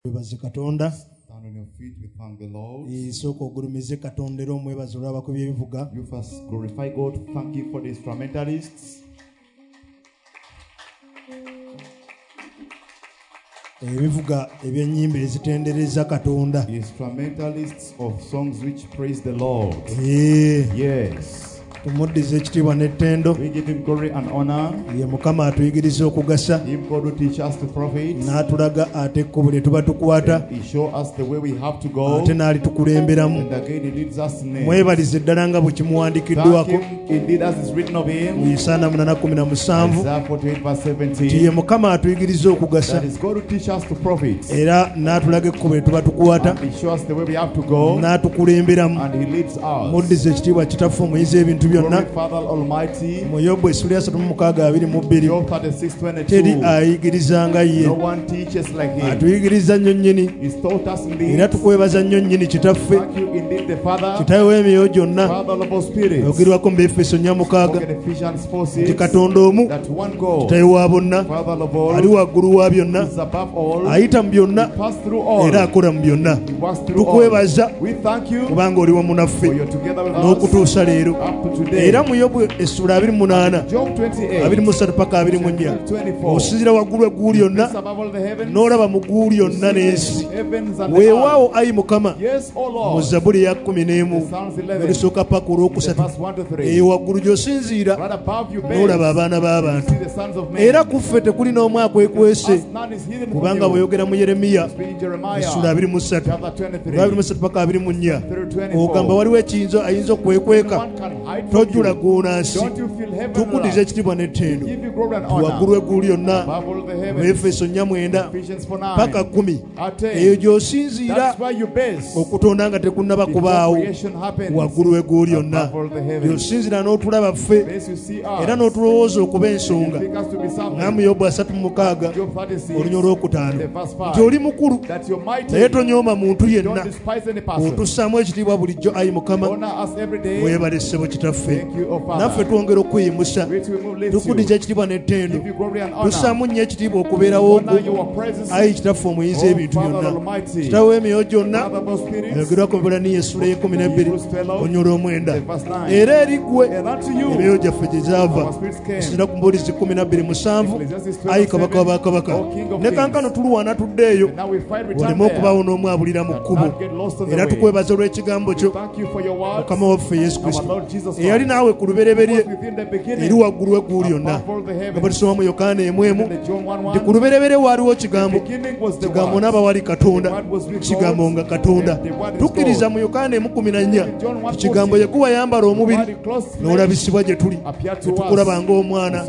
Webaze Katonda. Stand on your feet, we thank the Lord. Isoko ogulumize Katonda era omwebaze olw'abakubi ebivuga. You first glorify God, thank you for the instrumentalists. Ebivuga eby'ennyimba ezitendereza Katonda. The instrumentalists of songs which praise the Lord. Yes. Tumuddize ekitiibwa n'ettendo. We give him glory and honor. Ye Mukama atuyigiriza okugasa. Him God who teach us to profit. N'atulaga ate ekkubo lye tuba tukwata. He show us the way we have to go. Ate n'alitukulemberamu. And again he leads us in. Mwebalize ddala nga bwe kimuwandikiddwako. Indeed as is written of him. Mu Isaaya 8:17. Isaiah 48:17. Ye Mukama atuyigiriza okugasa. That is God who teach us to profit. Era n'atulaga ekkubo lye tuba tukwata. And he show us the way we have to go. N'atukulemberamu. And he leads us. Muddize ekitiibwa kitaffe omuyizi ebintu byonna. Father Almighty. Mu Yobu 36:22. Job 36:22. Teri ayigiriza nga ye. No one teaches like him. Atuyigiriza nnyo nnyini. He's taught us indeed. Era tukwebaza nnyo nnyini kitaffe. Thank you indeed the Father. Kitaawe w'emyoyo gyonna. Father of all spirits. Oyogerwako mu Efeso 4:6. Ephesians 4:6. Nti Katonda omu. That one God. Kitaawe wa bonna. Father of all. Ali waggulu wa byonna. Is above all. Ayita mu byonna. Pass through all. Era akola mu byonna. Tukwebaza. We thank you. Kubanga oli wamu naffe. N'okutuusa leero. Era mu Yobu essula 28. Job 28. 23 paka 24. Osinzira waggulu eggulu lyonna. N'olaba mu ggulu lyonna n'ensi. Weewaawo ayi Mukama. Mu Zabbuli ya 11. Erisooka paka olwokusatu. Eyo waggulu gy'osinziira. N'olaba abaana b'abantu. Era ku ffe tekuli n'omu akwekwese. Kubanga bw'oyogera mu Yeremiya essula 23. 23 paka 24. Ogamba waliwo ekiyinza ayinza okwekweka. Tojjula gonansi. Tukuddiza ekitiibwa n'ettendo. Waggulu eggulu lyonna. Mu Efeso 4:9 paka 10. Eyo gy'osinziira okutonda nga tekunnaba kubaawo. Waggulu eggulu lyonna. Gy'osinziira n'otulaba ffe era n'otulowooza okuba ensonga. Nga mu Yobu 3:6 olunya olwokutaano. Nti oli mukulu naye tonyooma muntu yenna. Otussaamu ekitiibwa bulijjo ayi Mukama. Weebale ssebo kitaffe. Naffe twongera okweyimusa. Tukuddiza ekitiibwa n'ettendo. Tussaamu nnyo ekitiibwa okubeerawo okwo. Ayi kitaffe omuyizi ebintu byonna. Kitaawe w'emyoyo gyonna. Ayogerwako mu Ibraniya essula 12 olunya olw'omwenda. Era eri ggwe emyoyo gyaffe gye zaava. Osinziira ku Mbuulizi 12:7. Ayi kabaka wa bakabaka. Ne kankano tulwana tuddeeyo. Waleme okubaawo n'omu abulira mu kkubo. Era tukwebaza olw'ekigambo kyo. Mukama waffe Yesu Kristo. Eyali naawe ku lubereberye. Eri waggulu eggulu lyonna. Nga bwe tusoma mu Yokaana 1:1 nti ku lubereberye waaliwo kigambo. Kigambo n'aba wali Katonda. Kigambo nga Katonda. Tukkiriza mu Yokaana 1:14 kigambo ye kuba yambala omubiri n'olabisibwa gye tuli. Tetukulaba ng'omwana.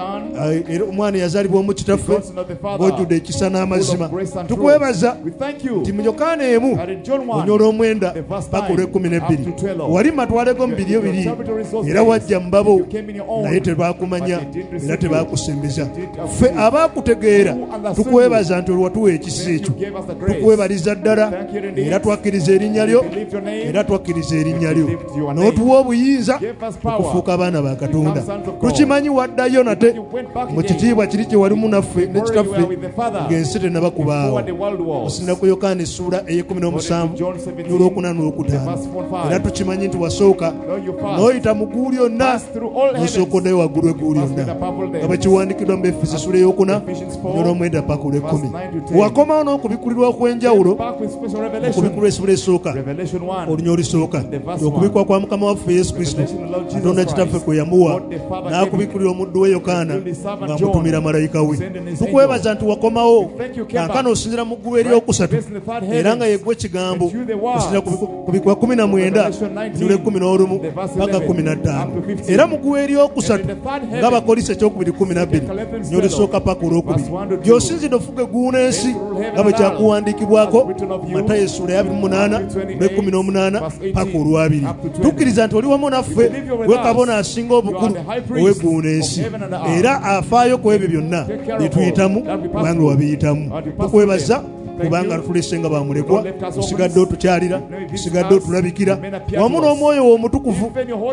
Era omwana yazaalibwa mu kitaffe ng'ojjudde ekisa n'amazima. Tukwebaza nti mu Yokaana 1 olunya olw'omwenda paka olw'12 wali matwaleko mu biryo biri era wajja mu babo naye tebaakumanya era tebaakusembeza. Ffe abaakutegeera tukwebaza nti olwatuwa ekisa ekyo. Tukwebaliza ddala era twakkiriza erinnya lyo era twakkiriza erinnya lyo n'otuwa obuyinza okufuuka abaana ba Katonda. Tukimanyi waddayo nate mu kitiibwa kiri kye walimu naffe ne kitaffe ng'ensi tennaba kubaawo. Osinda ku Yokaana essula 17 n'olwokuna n'olwokutaano. Era tukimanyi nti wasooka n'oyita mu ggulu lyonna n'osooka oddayo waggulu eggulu lyonna. Nga bwe kiwandiikiddwa mu Efeso essula ey'okuna n'olw'omwenda paka olw'ekkumi. Wakomawo n'okubikulirwa kw'enjawulo okubikulwa essula esooka olunya olusooka. Okubikwa kwa Mukama waffe Yesu Kristo Katonda kitaffe kwe yamuwa n'akubikulira omuddu we Yokaana ng'amutumira malayika we. Tukwebaza nti wakomawo kankano osinzira mu ggulu eryokusatu era nga yeggwe kigambo. Osinzira ku bikwa 19 n'olw'ekkumi paka 15 era mu ggulu eryokusatu nga Bakolisi ekyokubiri 12 n'olusooka paka olwokubiri. Gy'osinzidde ofuga eggulu n'ensi nga bwe kyakuwandiikibwako Matayo essula ya 28 olw'ekkumi paka olwabiri. Tukkiriza nti oli wamu naffe gwe kabona asinga obukulu ow'eggulu n'ensi era afaayo ku ebyo byonna bye tuyitamu kubanga wabiyitamu. Tukwebaza kubanga tulisenga bamulekwa tusigadde otukyalira tusigadde otulabikira wamu n'omwoyo w'omutukuvu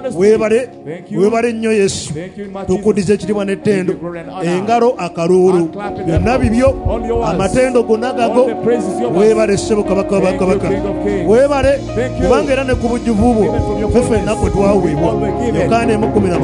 weebale nnyo Yesu tukudize ekitiibwa n'ettendo engalo akaluulu byonna bibyo amatendo gonna gago weebale ssebo kabaka wa bakabaka weebale kubanga era ne ku bujjuvu bwo ffe ennaku kwe twaweebwa Yokaana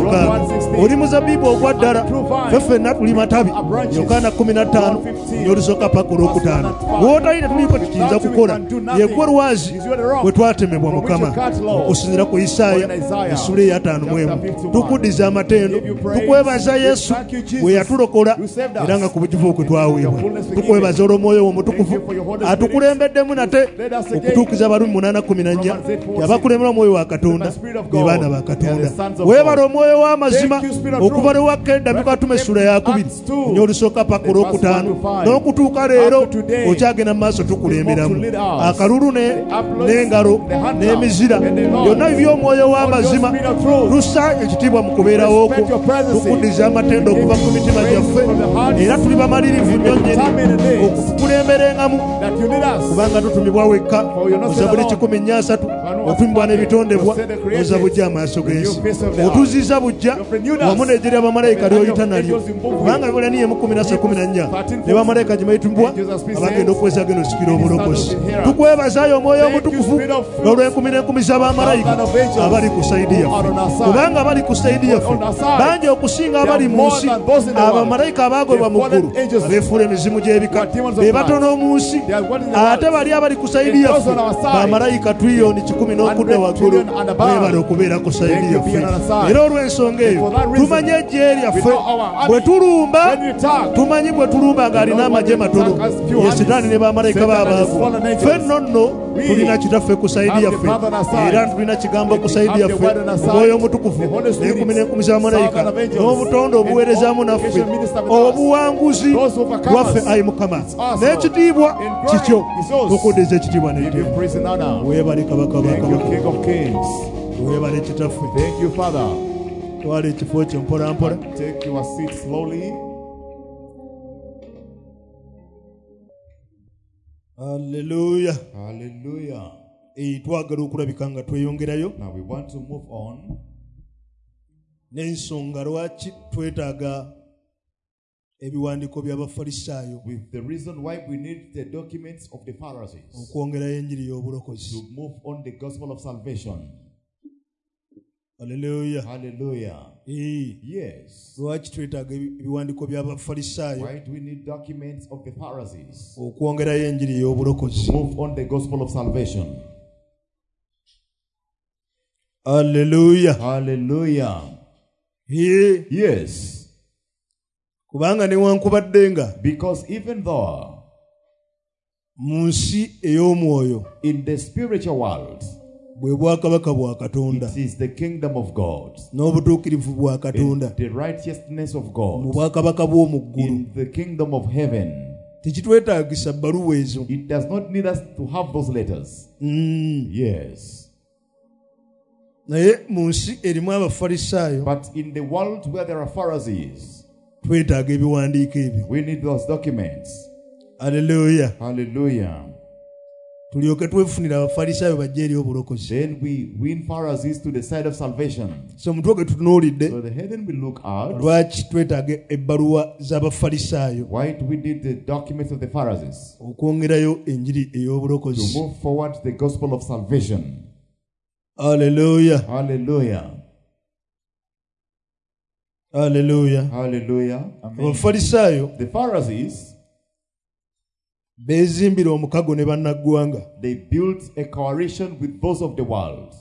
16 oli muzabbibu ogwa ddala ffe ennaku tuli matabi Yokaana 15 n'olusooka paka olwokutaano wootalina tuliko tukiyinza kukola yegwe lwazi bwe twatemebwa Mukama okusinziira ku Isaaya essula eya 5 tukuddiza amatendo tukwebaza Yesu bwe yatulokola era nga ku bujjuvu kwe twaweebwa tukwebaza olw'omwoyo omutukuvu atukulembeddemu nate okutuukiza abalumi 8:14 abakulembera omwoyo wa Katonda be baana ba Katonda weebala omwoyo w'amazima okuva lewa Kenda Mikatume essula ya 2 n'olusooka paka olwokutaano n'okutuuka leero okyagenda mu maaso tukulemberamu akalulu n'engalo n'emizira byonna by'omwoyo w'amazima tussa ekitiibwa mu kubeerawo okwo tukuddiza amatendo okuva ku mitima gyaffe era tuli bamalirivu nnyo nnyini okutukulemberengamu kubanga tutumibwa wekka Zabuli 13 otumibwa n'ebitondebwa oza bujja amaaso g'ensi otuziza bujja wamu n'eggye ly'abamalayika ly'oyita nalyo kubanga Ibraniya 13:14 ne bamalayika gye bayitumbwa abagenda okuweza genda osikira obulokozi tukwebazayo omwoyo omutukuvu olw'enkumi z'abamalayika abali ku sayidi yaffe kubanga abali ku sayidi yaffe bangi okusinga abali mu nsi abamalayika abaagobwa mu ggulu abeefuula emizimu gy'ebika be batono mu nsi ate bali abali ku sayidi yaffe bamalayika tuliyoni 10 n'okudda waggulu webale okubeera ku sayidi yaffe era olw'ensonga eyo tumanye eggye lyaffe bwe tulumba tumanyi bwe tulumba ng'alina amagye matono ye Sitaani ne bamalayika baabaago ffe nno tulina kitaffe ku sayidi yaffe era tulina kigambo ku sayidi yaffe omwoyo omutukuvu n'enkumi z'abamalayika n'obutonde obuweerezaamu naffe obuwanguzi bwaffe ayi Mukama n'ekitiibwa kikyo tukuddiza ekitiibwa n'ettendo weebale kabaka wa bakabaka weebale kitaffe twala ekifo kyo mpola mpola. Take your seat slowly. Hallelujah. Hallelujah. Twagala okulabika nga tweyongerayo. Now we want to move on. N'ensonga lwaki twetaaga ebiwandiiko by'Abafalisaayo. With the reason why we need the documents of the Pharisees. Okwongerayo enjiri y'obulokozi. To move on the gospel of salvation. Hallelujah. Hallelujah. Yes. Lwaki twetaaga ebiwandiiko by'Abafalisaayo? Why do we need documents of the Pharisees? Okwongerayo enjiri y'obulokozi. To move on the gospel of salvation. Hallelujah. Hallelujah. Yes. Kubanga newankubadde nga because even though mu nsi ey'omwoyo in the spiritual world bwe bwakabaka bwa Katonda, it is the kingdom of God, n'obutuukirivu bwa Katonda, the righteousness of God, mu bwakabaka bw'omu ggulu, in the kingdom of heaven, tekitwetaagisa bbaluwa ezo. It does not need us to have those letters. Yes. Naye mu nsi erimu Abafalisaayo, but in the world where there are Pharisees, twetaaga ebiwandiiko ebyo. We need those documents. Hallelujah. Hallelujah. Tulyoke twefunira Abafalisaayo bajje eri obulokozi. Then we win Pharisees to the side of salvation. So mutwoke tutunuulidde, so the heaven will look out. Lwaki twetaaga ebbaluwa z'Abafalisaayo? Why do we need the documents of the Pharisees? Okwongerayo enjiri ey'obulokozi. To move forward the gospel of salvation. Hallelujah. Hallelujah. Hallelujah. Hallelujah. Abafalisaayo, the Pharisees, beezimbira omukago ne bannaggwanga. They built a coalition with those of the world.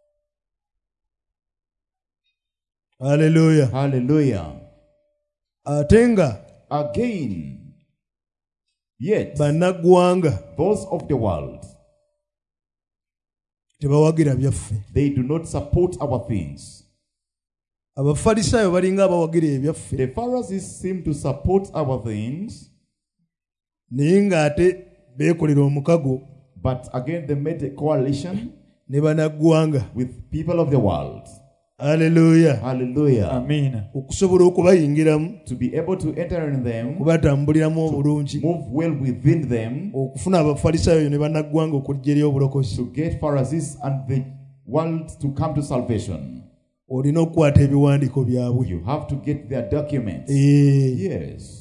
Hallelujah. Hallelujah. Atenga again, yet bannaggwanga, those of the world, tebawagira byaffe. They do not support our things. Abafalisaayo balinga abawagira ebyaffe. The Pharisees seem to support our things. Naye ng'ate beekolera omukago. But again they made a coalition ne bannaggwanga with people of the world. Hallelujah. Hallelujah. Amen. Okusobola okubayingiramu, To be able to enter in them, kubatambuliramu obulungi, move well within them, okufuna abafalisaayo ne bannaggwanga okujja eri obulokozi. to get Pharisees and the world to come to salvation. Olina okukwata ebiwandiiko byabwe. You have to get their documents. Yes.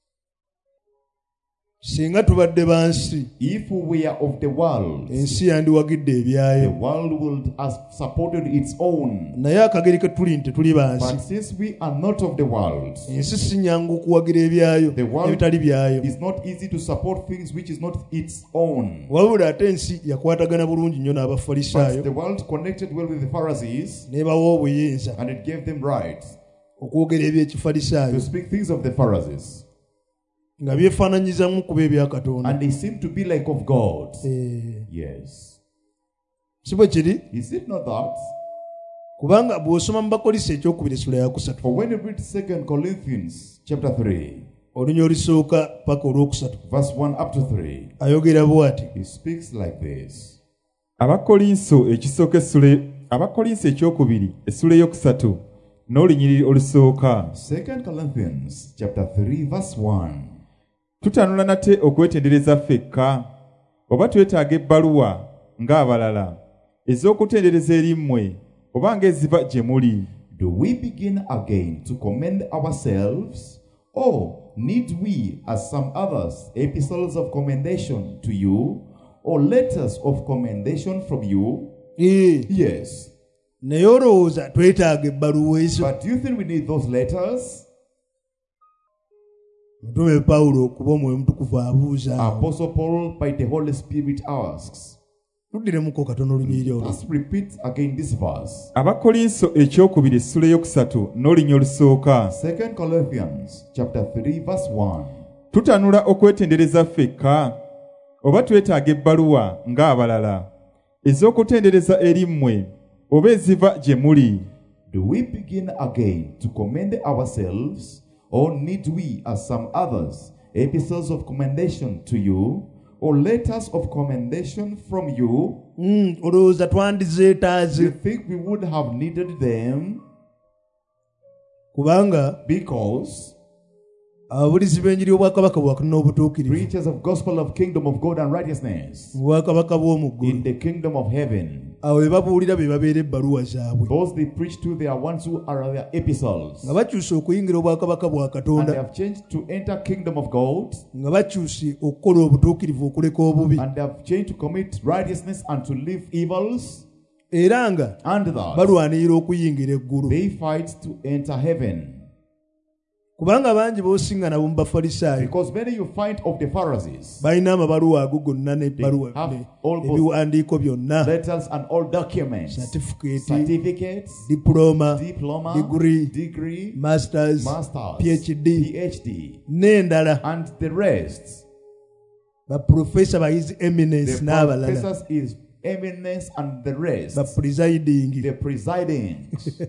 Singa tubadde bansi, If we are of the world, ensi yandiwagidde the ebyayo. world will have supported its own. Naye akageri ke tuli nti tetuli bansi. But since we are not of the world, Ensi si nnyangu okuwagira ebyayo the world ebitali byayo. it's not easy to support things which is not its own. Wabula ate ensi yakwatagana bulungi nnyo But the n'abafalisaayo world connected well with the Pharisees, n'ebawa obuyinza and it gave them right okwogera eby'ekifalisaayo to speak things of the Pharisees. nga byefaananyizamu kuba ebya Katonda. And they seem to be like of God. Eh, Yes. si bwe kiri? Is it not that? Kubanga bw'osoma mu Bakolisi ekyokubiri essula ya kusatu, For when you read 2 Corinthians chapter 3, olunya olusooka paka olwokusatu, verse 1 up to 3, ayogera bw'ati: he speaks like this. Abakolinso ekyokubiri essula eyokusatu n'olunyiriri olusooka. 2 Corinthians chapter 3, verse 1. Tutanula nate okwetendereza ffekka, oba twetaaga ebbaluwa ng'abalala ez'okutendereza eri mmwe oba ng'eziva gye muli? Do we begin again to commend ourselves, or need we, as some others, epistles of commendation to you, or letters of commendation from you? Yes. Naye olowooza twetaaga ebbaluwa ezo? But do you think we need those letters? Mutume Pawulo kuba Omwoyo Mutukuvu abuuza. Apostle Paul by the Holy Spirit asks. Tuddiremuko katono olunyiriri olwo. Let's repeat again this verse. Abakolinso ekyokubiri essula eyokusatu n'olunya olusooka. 2 Corinthians chapter 3 verse 1. Tutanula okwetendereza ffekka, oba twetaaga ebbaluwa ng'abalala ez'okutendereza eri mmwe oba eziva gye muli? Do we begin again to commend ourselves, or need we, as some others, epistles of commendation to you, or letters of commendation from you? Olowooza twandizeetaaze? You think we would have needed them? Kubanga Because ababulizi b'enjiri y'obwakabaka bwa Katonda n'obutuukirivu preachers of gospel of kingdom of God and righteousness mu bwakabaka bw'omu in ggulu, the kingdom of heaven, awo be babuulira be babeera ebbaluwa zaabwe, those they preach to, they are ones who are their epistles. nga bakyuse okuyingira obwakabaka bwa And they Katonda, have changed to enter kingdom of God, nga bakyuse okukola obutuukirivu okuleka obubi, and they have changed to commit righteousness and to leave evils, era nga and that balwanirira okuyingira eggulu. they fight to enter heaven. Kubanga bangi b'osinga nabo mu Bafalisaayo Because many you find of the Pharisees, balina amabaluwa ago gonna n'ebbaluwa have ne- all those ebiwandiiko byonna, letters and all documents, certificates, diploma, diploma, degree, degree, masters, masters, PhD, PhD, n'endala, and the rest. baprofesa ba his eminence The n'abalala, professors is eminence and the rest. bapresiding. The presiding.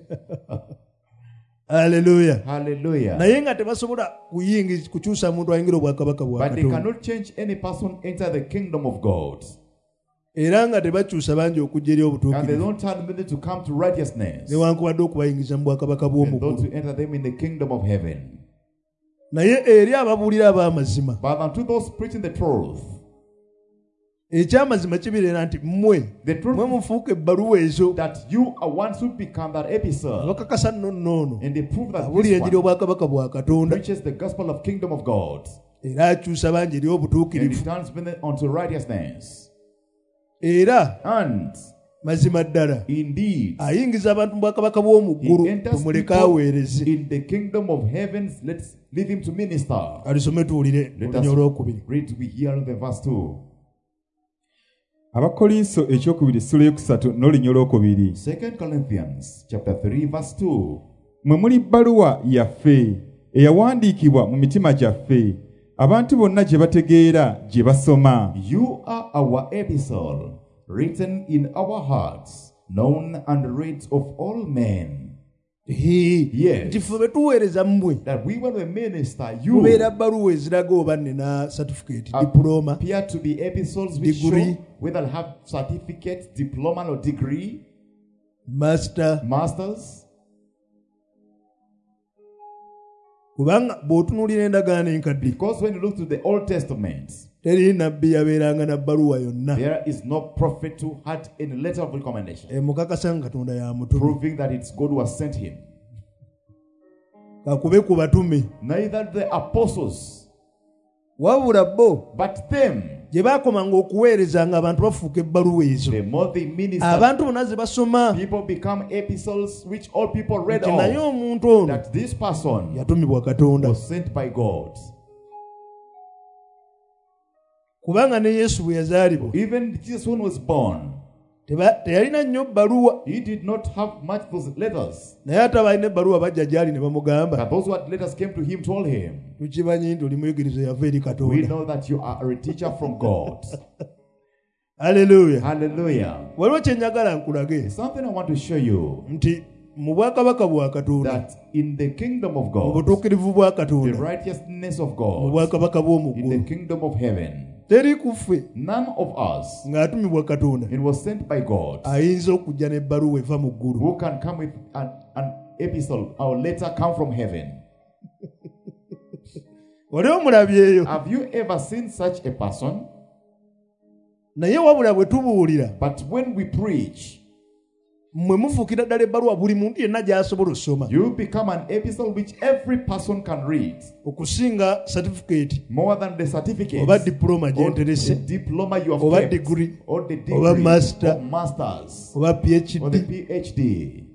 Hallelujah. Hallelujah. Naye nga tebasobola kukyusa muntu ayingira obwakabaka bwa But they Katonda, cannot change any person enter the kingdom of God. era nga tebakyusa bangi okujja eri And they obutuukirivu, don't tell many to come to righteousness, newankubadde okubayingiza mu bwakabaka bw'omu and those ggulu. to enter them in the kingdom of heaven. Naye eri ababuulira ab'amazima, But unto those preaching the truth, ekyamazima kibeera nti mmwe the truth mwe mufuuka ebbaluwa ezo, that you are ones who become that epistle, abakakasa nno nno and they prove that abuli this enjiri one obwakabaka bwa Katonda, preaches the gospel of kingdom of God, era akyusa bangi eri and obutuukirivu, it turns many unto righteousness. era And mazima ddala indeed, ayingiza abantu mu bwakabaka bw'omu ggulu, he enters tumuleke people aweereze. in the kingdom of heavens. Let's leave him to minister. Alisome tuwulire Let olunya us olwokubiri. read, we hear the verse 2. Abakolinso ekyokubiri essula eyokusatu n'olunya olwokubiri. 2 Corinthians chapter 3 verse 2. Mwe muli bbaluwa yaffe eyawandiikibwa mu mitima gyaffe, abantu bonna gye bategeera gye basoma. You are our epistle, written in our hearts, known and read of all men. Yes. Nti ffe betuweereza mmwe That we when we minister, you mubeera bbaluwa eziraga oba nina certificate, diploma, appear to be epistles which degree, show whether have certificate, diploma or degree, masters. Kubanga bw'otunuulira endagaano enkadde, Because when you look to the Old Testament, teri nabbi yabeeranga na bbaluwa yonna there is no prophet who had any letter of recommendation emukakasa nga Katonda yamutume. proving that it's God who has sent him. Kakube ku batume, Neither the apostles, wabula bo but them. gye baakomanga okuweerezanga abantu bafuuka ebbaluwa ezo. The more they minister, Abantu bonna ze basoma people become epistles which all people read nti naye of. omuntu ono That this person yatumibwa Katonda. was sent by God. Kubanga ne Yesu bwe yazaalibwa Even Jesus, when he was born, teyalina nnyo bbaluwa, he did not have much those letters. naye ate abalina ebbaluwa bajja gy'ali ne bamugamba, But those who had letters came to him, told him, tukimanyi nti oli muyigiriza yava eri we Katonda. know that you are a teacher from God. Haleluya. Hallelujah. Waliwo kye njagala nkulage Something I want to show you, nti mu bwakabaka bwa Katonda, that in the kingdom of mu God, butuukirivu bwa the Katonda, righteousness of mu God, bwakabaka bw'omu in the ggulu, kingdom of heaven, teri ku ffe none of us, ng'atumibwa Katonda it was sent by God, ayinza okujja n'ebbaluwa eva mu ggulu. who can come with an epistle or letter come from heaven. Wali omulabyeyo? Have you ever seen such a person? Naye wabula bwe tubuulira, But when we preach, mmwe mufuukira ddala ebbaluwa buli muntu yenna gy'asobola osoma, you become an epistle which every person can read, okusinga certificate more than the certificate, oba diploma or the gyenterese, diploma you have oba kept, degree, or the degree, oba master, or masters, oba or the PhD, PhD.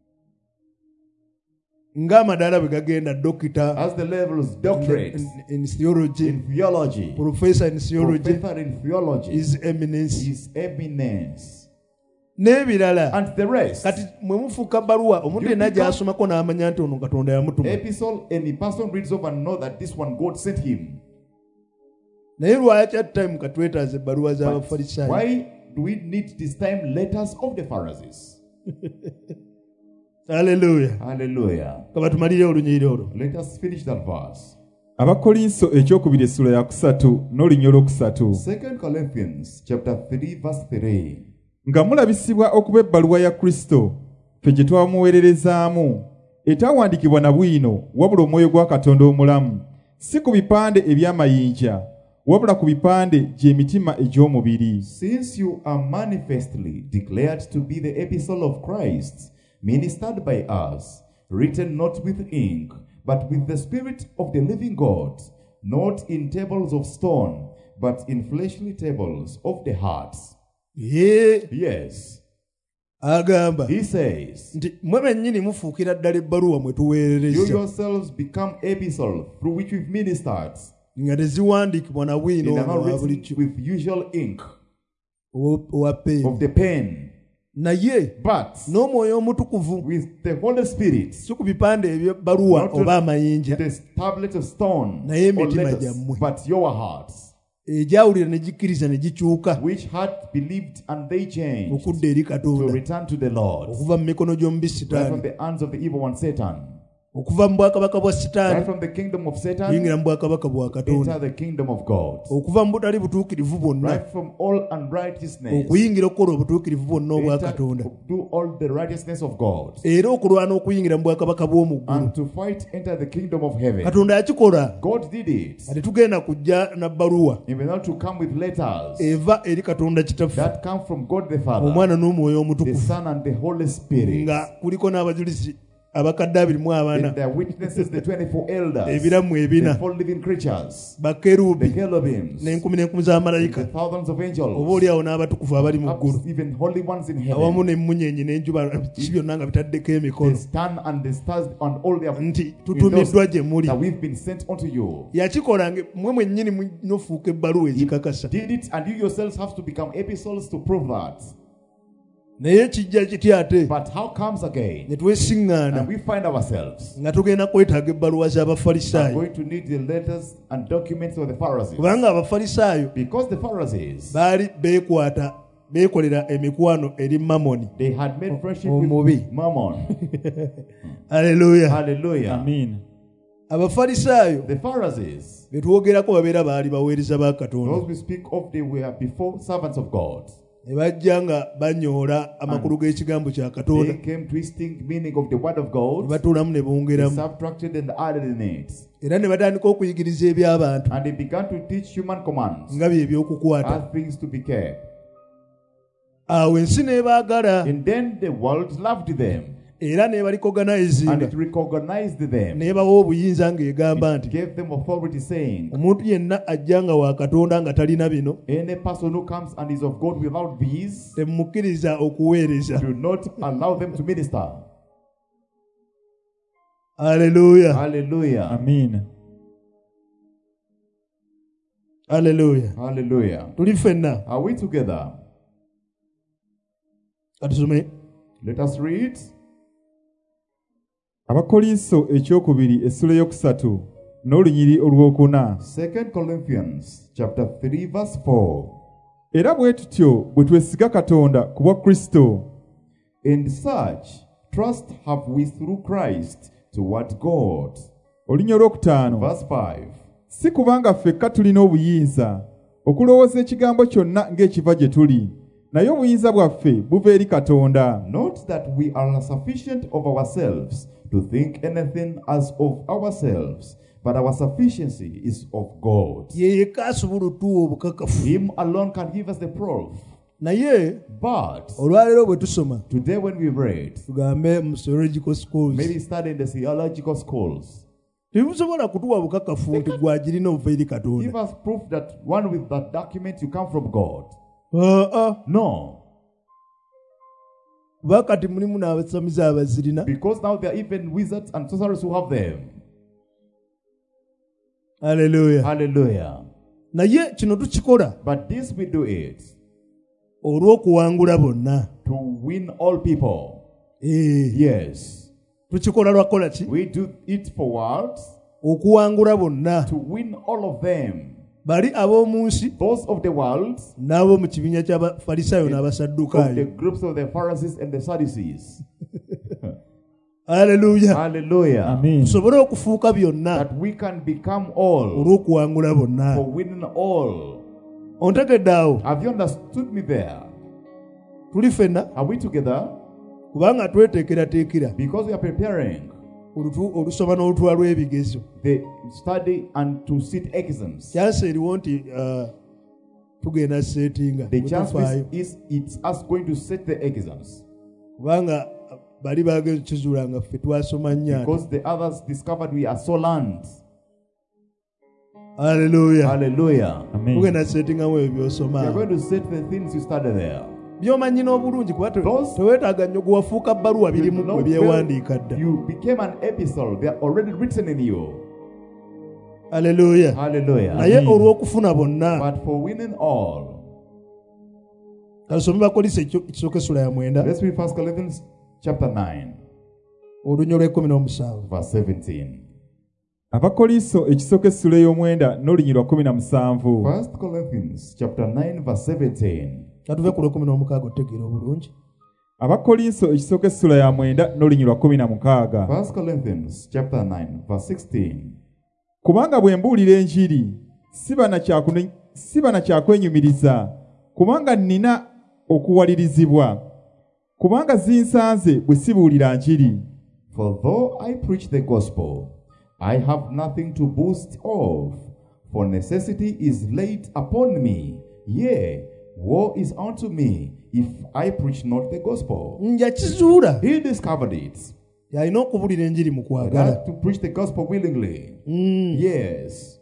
ng'amadaala bwe gagenda dokita As the levels, doctorate in theology, in theology, professor in theology, professor in theology, his eminence, his eminence, n'ebirala. and the rest. Kati mwe mufuuka bbaluwa, omuntu yenna gy'asomako n'amanya nti ono Katonda yamutuma. Epistle, any person reads over and know that this one God sent him. Naye lwaki at time katwetaaza ebbaluwa But z'Abafalisaayo? why do we need this time letters of the Pharisees? Haleluya. Hallelujah. Kaba tumalire olunyiriri olwo. Let us finish that verse. Abakolinso ekyokubiri essula ya 3 n'olunya olwokusatu. 2 Corinthians chapter 3 verse 3. Nga mulabisibwa okuba ebbaluwa ya Kristo, ffe gye twamuweererezaamu, etaawandiikibwa na bwino, wabula omwoyo gwa Katonda omulamu, si ku bipande eby'amayinja, wabula ku bipande gy'emitima egy'omubiri. Since you are manifestly declared to be the epistle of Christ, ministered by us, written not with ink, but with the Spirit of the living God, not in tables of stone, but in fleshly tables of the hearts. Yes. Agamba He says, nti mwe bennyini mufuukira ddala ebbaluwa mwe you tuweerereza yourselves become epistle through which we've ministered, nga teziwandiikibwa na bwino in ono not wa bulijjo written with usual ink owa peeni, of the pen, naye but n'omwoyo omutukuvu, with the Holy Spirit, si ku bipande eby'ebbaluwa not oba amayinja, the tablet of stone Naye or emitima letters, gyammwe. but your hearts, egyawulira ne gikkiriza ne gikyuka which had believed and they changed okudda eri to Katonda, return to the Lord, okuva mu mikono gy'omubi right from Sitaani, the hands of the evil one Satan, okuva mu bwakabaka bwa right Sitaani from the kingdom of kuyingira Satan, mu bwakabaka bwa Katonda, enter the kingdom of God, okuva mu butali butuukirivu bwonna right from all unrighteousness, okuyingira okukola obutuukirivu bwonna obwa enter Katonda, to do all the righteousness of God, era okulwana okuyingira mu bwakabaka bw'omu ggulu. and to fight enter the kingdom of heaven. Katonda yakikola. God did it. Ate tugenda kujja na bbaluwa Even not to come with letters eva eri Katonda Kitaffe, that come from God the Father, Omwana n'Omwoyo the Omutukuvu, Son, and the Holy Spirit. nga kuliko n'abajulizi abakadde 24, And their witnesses, the 24 elders, ebiramu the ebina, 4 living creatures, the bakerubi cherubims, n'enkumi n'enkumi the z'amalayika, thousands of oba angels, oli awo n'abatukuvu abali mu ggulu, even holy ones in awamu heaven. n'emmunyeenye n'enjuba, ki byonna nga bitaddeko The emikono, sun and the stars and all their nti tutumiddwa gye muli. that we've been sent unto you. Yakikola mmwe mwennyini mufuuka ebbaluwa ezikakasa. Did it, and you yourselves have to become epistles to prove that. Naye kijja kitya ate But how comes again? ne twesiŋŋaana And we find ourselves nga tugenda kwetaaga ebbaluwa are z'Abafalisaayo, going to need the letters and documents of the Pharisees. kubanga Abafalisaayo Because the Pharisees, baali beekolera emikwano eri Mamoni. they had made friendship Omubi. with Mammon. Haleluya. Hallelujah. Amiina. Abafalisaayo The Pharisees, be twogerako babeera baali baweereza ba Katonda. those we speak of, they were before servants of God. ne bajja nga banyoola amakulu g'ekigambo kya Katonda, They came twisting meaning of the word of ne God. batuulamu ne They bongeramu, subtracted and added in it. era ne batandika okuyigiriza eby'abantu And they began to teach human commands nga bye by'okukwata. as things to be kept. Awo ensi n'ebaagala And then the world loved them. era And n'ebalicognizinga, it recognized them. n'ebawa obuyinza ng'egamba It nti gave them authority saying, omuntu yenna ajja nga wa Katonda nga talina bino, any person who comes and is of God without these, temukkiriza okuweereza. do not allow them to minister. Haleluya, Hallelujah. Amiina. haleluya. Hallelujah. Tuli ffenna, Are we together? katusome. Let us read. Abakolinso ekyokubiri essula eyokusatu n'olunyiri olwokuna. 2 Corinthians chapter 3 verse 4. Era bwe tutyo bwe twesiga Katonda ku bwa Kristo. In such trust have we through Christ toward God. Olunyiri olwokutaano. Verse 5. Si kubanga ffekka tulina obuyinza okulowooza ekigambo kyonna ng'ekiva gye tuli, naye obuyinza bwaffe buva eri Katonda. Not that we are sufficient of ourselves to think anything as of ourselves, but our sufficiency is of God. Ye yekka asobola otuwa obukakafu. Him alone can give us the proof. Naye But olwaleero bwe tusoma today when we read, tugambe mu theological schools, maybe study in the theological schools, tebusobola kutuwa bukakafu nti gwagirina obuva eri give Katonda. us proof that one with that document you come from God. No. Kuba kati mulimu n'abasamiza abazirina. Because now there are even wizards and sorcerers who have them. Haleluya. Hallelujah. Naye kino tukikola But this we do it olw'okuwangula bonna. to win all people. Eh, Yes. tukikola lwakola ki? We do it for what? Okuwangula bonna. To win all of them. Bali ab'omu nsi Those of the world, n'abo mu kibiina ky'Abafalisaayo of the n'Abasaddukaayo. groups of the Pharisees and the Sadducees. Haleluya. Hallelujah. Amiina. Tusobole okufuuka byonna That we can become all olw'okuwangula bonna. for winning all. Ontegedde awo? Have you understood me there? Tuli ffenna Are we together? kubanga tweteekerateekera Because we are preparing olusoma n'olutwalwa ebigezo. the study and to sit exams. Kyansi eriwo nti tugenda setinga The chance bwetufaayo. is it's us going to set the exams. Kubanga bali bagenze kizuula nga ffe twasoma nnyo. Because the others discovered we are so learned. Haleluya. Hallelujah. Amiina. Tugenda setingamu ebyo We are by'osoma. going to set the things you study there. By'omanyi n'obulungi kuba Those- teweetaaga nnyo gwewafuuka bbaluwa birimu You know, gwe byewandiika dda. you became an epistle. They are already written in you. Haleluya. Hallelujah. Naye olw'okufuna bonna. But for winning all, Kasome Bakolisi ekisooka essula ya 9 let's read 1 Corinthians chapter 9, olunyolo lw'17. verse 17. Abakolinso ekisooka essula ey'omwenda n'olunyiri lwa 17. 1 Corinthians chapter 9, verse 17. Katuve ku lw'16 otegeera obulungi. Abakolinso ekisooka essula ya 9 n'olunyiri lwa 16. 1 Corinthians chapter 9, verse 16. Kubanga bwe mbuulira enjiri siba na kyakwenyumiriza, kubanga nnina okuwalirizibwa, kubanga zinsanze bwe sibuulira njiri. For though I preach the gospel, I have nothing to boast of, for necessity is laid upon me. Yea, woe is unto me if I preach not the gospel. Yakizuula. He discovered it. Yalina okubuulira enjiri mu That kwagala. to preach the gospel willingly. Yes.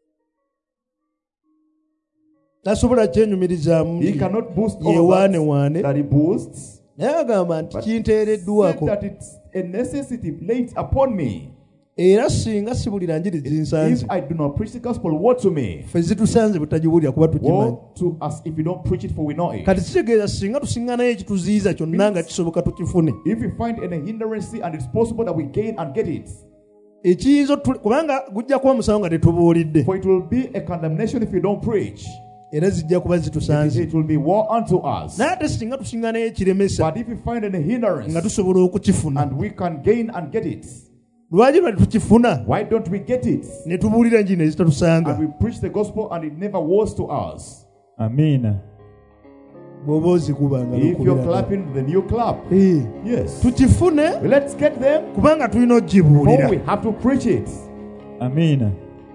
Tasobola kyenyumirizaamu He cannot boast all yewaane that he boasts. naye agamba nti But kinteereddwako said that it's a necessity laid upon me. era singa sibulira njiri zinsanze If I do not preach the gospel, woe to me. ffe zitusanze butagiwulira kuba tukimanyi. Woe to us if we don't preach it, for we know it. Kati kitegeeza singa tusinganayo ekituziyiza kyonna nga kisoboka tukifune. If we find any hindrance and it's possible that we gain and get it, Ekiyinza kubanga gujja kuba musango nga tetubuulidde for it will be a condemnation if we don't preach. era zijja kuba zitusanze. It will be woe unto us. Naye ate singa tusinganayo ekiremesa But if we find any hindrance nga tusobola okukifuna, and we can gain and get it, lwaki lwali tukifuna why don't we get it? ne tubuulira njiri ne And zitatusanga? we preach the gospel and it never was to us. Amiina. bw'oba ozikubanga If you're clapping, then you clap. Yes. tukifune Let's get them. kubanga tulina For we ogibuulira. have to preach it. amiina.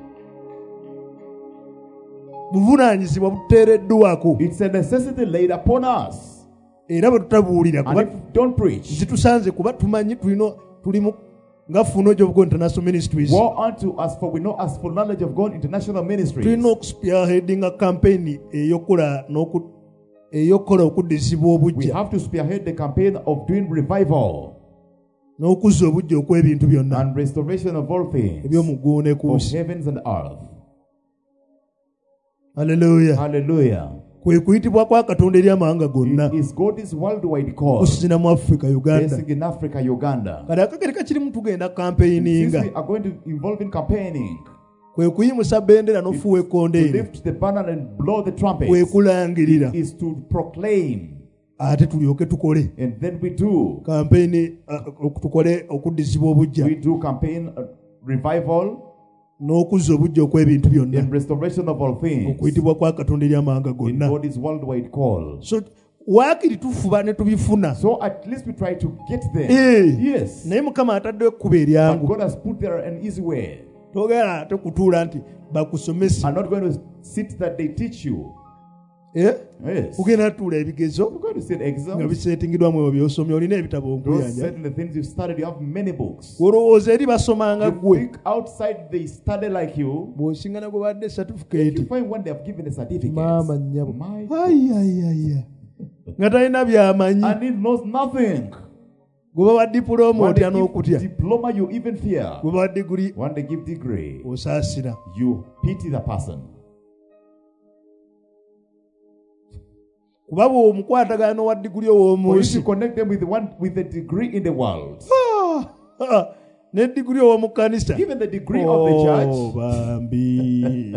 buvunaanyizibwa buteereddwako It's a necessity laid upon us. era bwe tutabuulira And kuba if we don't preach, zitusanze kuba tumanyi tulimu nga Knowledge of God International Ministries woe unto us, for we know us for knowledge of God International Ministries. tulina okuspearheadinga campaign eyokola okuddizibwa We obujja have to spearhead the campaign of doing revival n'okuzza obujja okw'ebintu byonna and restoration of all things, eby'omuguune ku of nsi. heavens and earth. Haleluya. Hallelujah. kwe kuyitibwa kwa Katonda eri amawanga gonna It is God's worldwide call. kusina mu Africa, Uganda. Basing in Africa, Uganda. Kale akageri kakirimu tugenda Since campaigning we are going to involve in campaigning, kwe kuyimusa bendera n'ofuwa to ekkondeere lift the banner and blow the trumpet, kwe kulangirira is to proclaim, ate tulyoke tukole and then we do. campaign tukole okuddizibwa obujja We do campaign revival n'okuzza obujja okw'ebintu byonna and restoration of all things. okuyitibwa kwa Katonda eri amawanga In gonna. God's worldwide call. So waakiri tufuba ne tubifuna So at least we try to get them. Yes. naye Mukama ataddewo ekkubo But eryangu God has put there an easy way. togera ate kutuula nti bakusomesa I'm not going to sit that they teach you. Yes. We're Kugenda tuula ebigezo going to sit nga exams. biseetingirwamu ebyo by'osomye olina ebitabo Those nkuyanja certain things you've studied, you have many books. olowooza eri basomanga You ggwe think outside they study like you. bw'osingana gwe badde If certificate you find one they have given a certificate. maama nnyabo My- ayayaya nga talina byamanyi And it knows nothing. gwe baba dipulooma When they otya give n'okutya diploma, you even fear. gwe baba diguli When they give degree, osaasira you pity the person. kuba bw'omukwatagana n'owa diguli For ow'omu if you nsi connect them with the one with the degree in the world, ne diguli ow'omu kkanisa even the degree of the church, bambi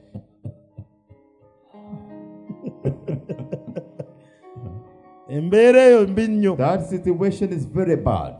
embeera eyo mbi nnyo that situation is very bad.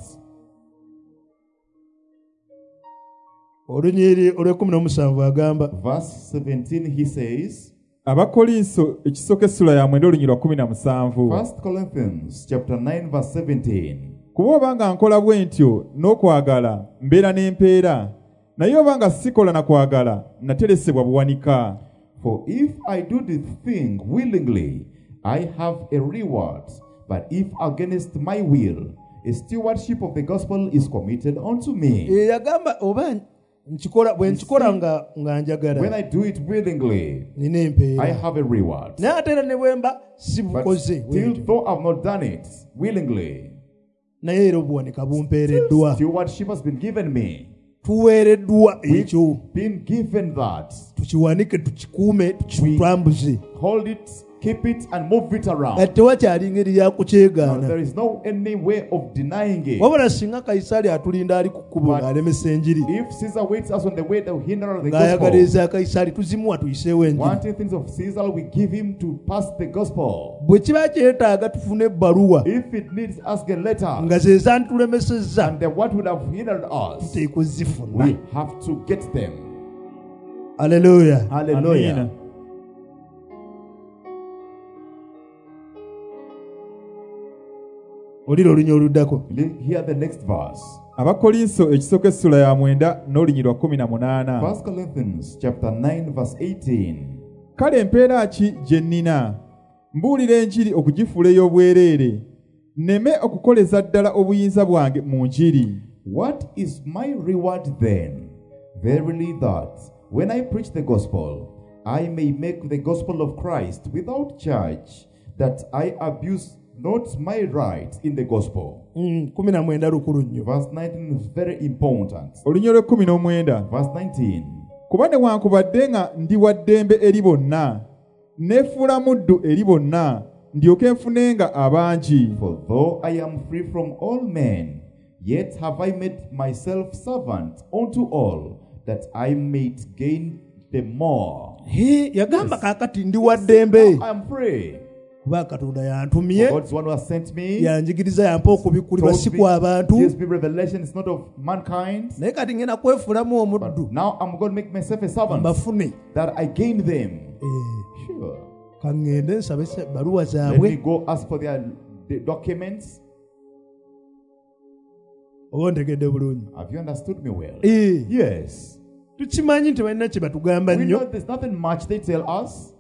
olunyiri olw'17 agamba Verse 17, he says, Abakolinso ekisooka essula ya 9 olunyiri lwa 17. 1 Corinthians chapter 9, verse 17. Kuba obanga nkola bwe ntyo n'okwagala mbeera n'empeera, naye obanga sikola na kwagala nateresebwa buwanika. For if I do the thing willingly, I have a reward. But if against my will, a stewardship of the gospel is committed unto me. yagamba oba bwe nkikola nga njagala When I do it willingly, nina I empeera have a reward. naye ate era ne bwe mba But sibukoze still, though I've not done it willingly, naye era obuwanika bumpeereddwa stewardship has been given me. tuweereddwa ekyo We've been given that. tukiwanike tukikuume tukitwambuze Hold it, keep it, and move it around. kati tewakyali ngeri ya Now, kukyegaana there is no any way of denying it. wabula singa kayisaali atulinda ali ku kkubo But ng'alemesa enjiri If Caesar waits us on the way to hinder the ng'ayagala gospel, eza kayisaali tuzimuwa tuyiseewo enjiri wanting things of Caesar, we give him to pass the gospel. bwe kiba kyetaaga tufune ebbaluwa If it needs us a letter, nga ze zantitulemesezza and the what would have hindered us, tuteekwa ozifuna we have to get them. aleluya Hallelujah. Amiina. olira olunya oluddako Hear the next verse. Abakolinso ekisooka essula ya 9 n'olunyiri lwa 18. 1 Corinthians chapter 9, verse 18. Kale empeera ki gye nnina? Mbuulira enjiri okugifuula ey'obwereere, nneme okukoleza ddala obuyinza bwange mu njiri. What is my reward then? Verily that, when I preach the gospel, I may make the gospel of Christ without charge, that I abuse not my right in the gospel. 19 lukulu nnyo Verse 19 is very important. Olunyiri lwa 19. Verse 19. Kuba newankubadde nga ndi wa ddembe eri bonna, neefuula muddu eri bonna, ndyoke nfunenga abangi. For though I am free from all men, yet have I made myself servant unto all, that I may gain the more. yagamba kaakati ndi wa ddembe I am free. kuba Katonda yantumye God is the one who has sent me. yanjigiriza yampa okubikulibwa Told si me, kwa abantu gives me revelation, it's not of mankind. naye kati ngenda kwefuulamu omuddu But now I'm going to make myself a servant, mbafune that I gain them. Sure. kangende nsabe baluwa Let me zaabwe go ask for their documents. obontegedde bulungi. Have you understood me well? Yes. Tukimanyi nti balina kye batugamba We nnyo know there's nothing much they tell us,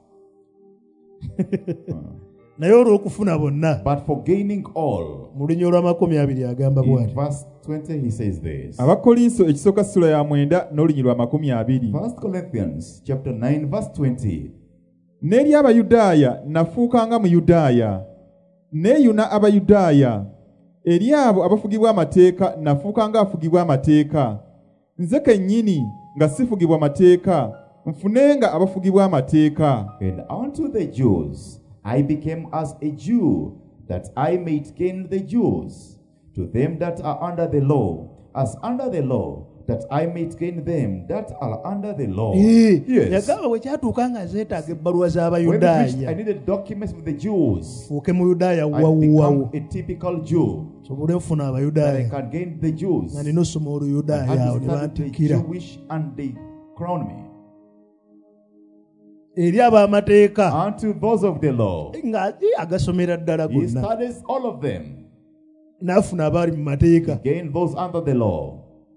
naye olw'okufuna bonna but for gaining all. mu lunya olw'amakumi agamba In bw'ati. verse 20 he says this. Abakolinso ekisooka sula ya 9 n'olunyi lwa 20. 1 Corinthians chapter 9 verse 20. N'eri Abayudaaya nafuukanga Muyudaaya, neeyuna Abayudaaya. Eri abo abafugibwa amateeka nafuukanga afugibwa amateeka. Nze kennyini nga sifugibwa mateeka, nfunenga abafugibwa amateeka. And unto the Jews I became as a Jew, that I might gain the Jews. To them that are under the law, as under the law, that I might gain them that are under the law. Yes. Yagamba bwe kyatuuka nga zeetaaga ebbaluwa When it reached, I z'Abayudaaya needed documents with the Jews. fuuke Muyudaaya I wawuwawu become a typical Jew. sobole ofuna That I Abayudaaya can gain the Jews. nga nina osoma I Oluyudaaya had awo to ne study the bantikkira Jewish and they crowned me. eri ab'amateeka Unto those of the law, nga agasomera ddala he gonna studies all of them. n'afuna abaali mu mateeka. Gain those under the law.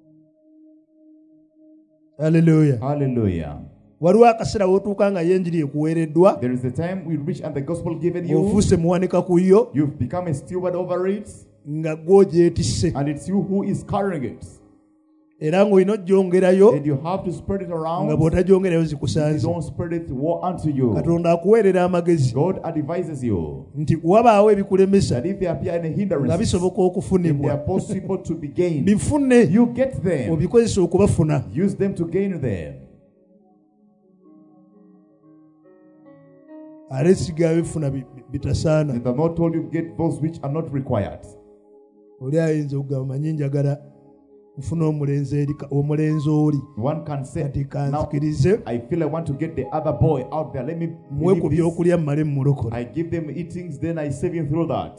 Haleluya. Hallelujah. Waliwo akaseera w'otuuka nga y'enjiri ekuweereddwa There is a time we reach and the gospel given you. ofuuse muwanika ku yo You've become a steward over it, nga gw'ogyetisse and it's you who is carrying it. era ng'olina ogyongerayo And you have to spread it nga around. bw'otagyongerayo You zikusanze. don't spread it woe unto you. Katonda akuweerera amagezi God advises you nti wabaawo ebikulemesa that if there appear any nga hindrances, bisoboka if they okufunibwa are possible to be gained, bifune you get them. obikozesa okubafuna. Use them to gain them. ate sigaa bifuna bitasaana. And the Lord told you get those which are not required. Oli ayinza okugamba manyi njagala nfuna omulenzi oli One can say, kati now kanzikirize I feel I want to get the other boy out there. Let me muwe ku believe this. byokulya mmale mumulokole. I give them eatings, then I save him through that.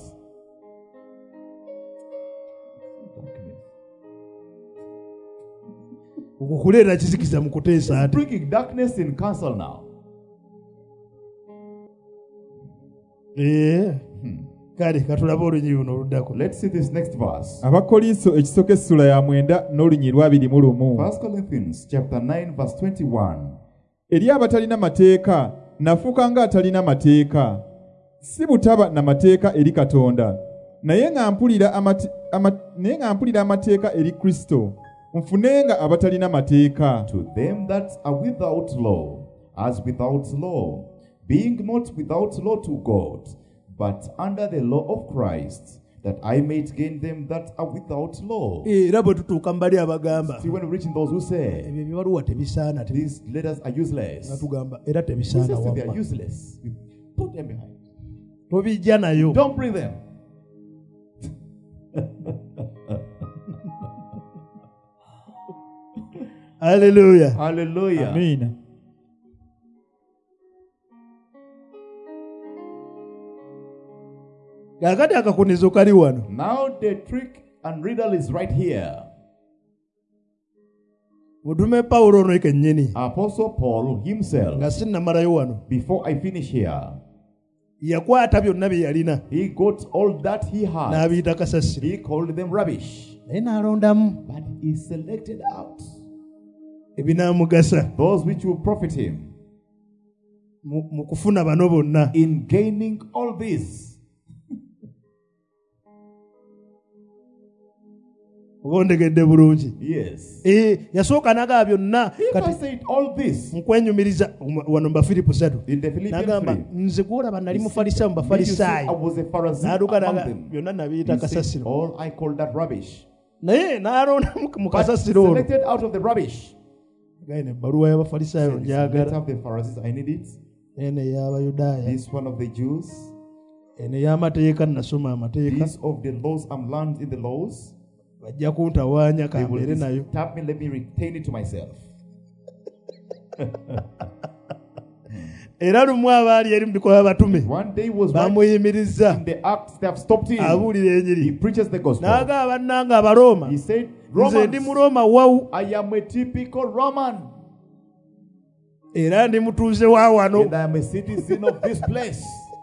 okukuleeta kizikiza mu kuteesa ate. Bringing darkness in counsel now. Kale katulabe olunyi luno oluddako. Let's see this next verse. Abakolinso ekisooka essula ya 9 n'olunyi lwa 21. 1 Corinthians chapter 9 verse 21. Eri abatalina mateeka nafuuka nga atalina mateeka, si butaba na mateeka eri Katonda, naye nga mpulira amateeka eri Kristo, nfunenga abatalina mateeka. To them that are without law, as without law, being not without law to God, but under the law of Christ, that I might gain them that are without law. Era bwe tutuuka mu bali abagamba See, when we reach those who say, ebyo ebibaluwa tebisaana these letters are useless, nga tugamba era who tebisaana says that they are wamma. useless? We put them behind. Tobijja nayo. Don't bring them. Haleluya. Hallelujah. Amiina. Kakati akakunizo kali wano. Now the trick and riddle is right here. Mutume Pawulo ono kennyini Apostle Paul himself, nga sinnamalayo wano before I finish here, yakwata byonna bye yalina he got all that he had. n'abiyita kasasiro He called them rubbish. naye n'alondamu But he selected out ebinaamugasa those which will profit him mu kufuna bano bonna. in gaining all this. Oba ondegedde bulungi. Yes. Yasooka n'agaba byonna If I kati said all this nkwenyumiriza wano mu Bafiripo 3 in the Philippians n'agamba 3, nze gwolaba nali mufalisaayo mu made you say I Bafalisaayo was a Pharisee n'aduuka among n'agamba them. byonna nabiyita He said, kasasiro all I call that rubbish. naye n'alonda mu But kasasiro ono selected out of the rubbish. gaine ebbaluwa y'Abafalisaayo Said, njagala "Let have the Pharisees, I need it. eno ey'Abayudaaya This one of the Jews. eno ey'amateeka nasoma amateeka This of the laws, I'm learned in the laws. bajja kuntawaanya They will kambeere nayo. tap me, let me retain it to myself." Era lumu abaali eri mu bikolwa by'abatume One day was right bamuyimirizza in the Acts, they have stopped him. abuulira He enjiri preaches the gospel. n'agamba bannanga Abaroma He said, nze ndi Romans, Muroma wawu I am a typical Roman. era ndi mutuuze wa wano. And I am a citizen of this place.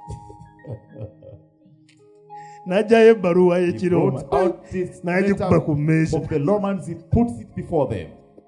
N'ajjayo ebbaluwa He y'Ekiroma brought out this n'agikuba ku letter mmeeza. of the Romans, he puts it before them.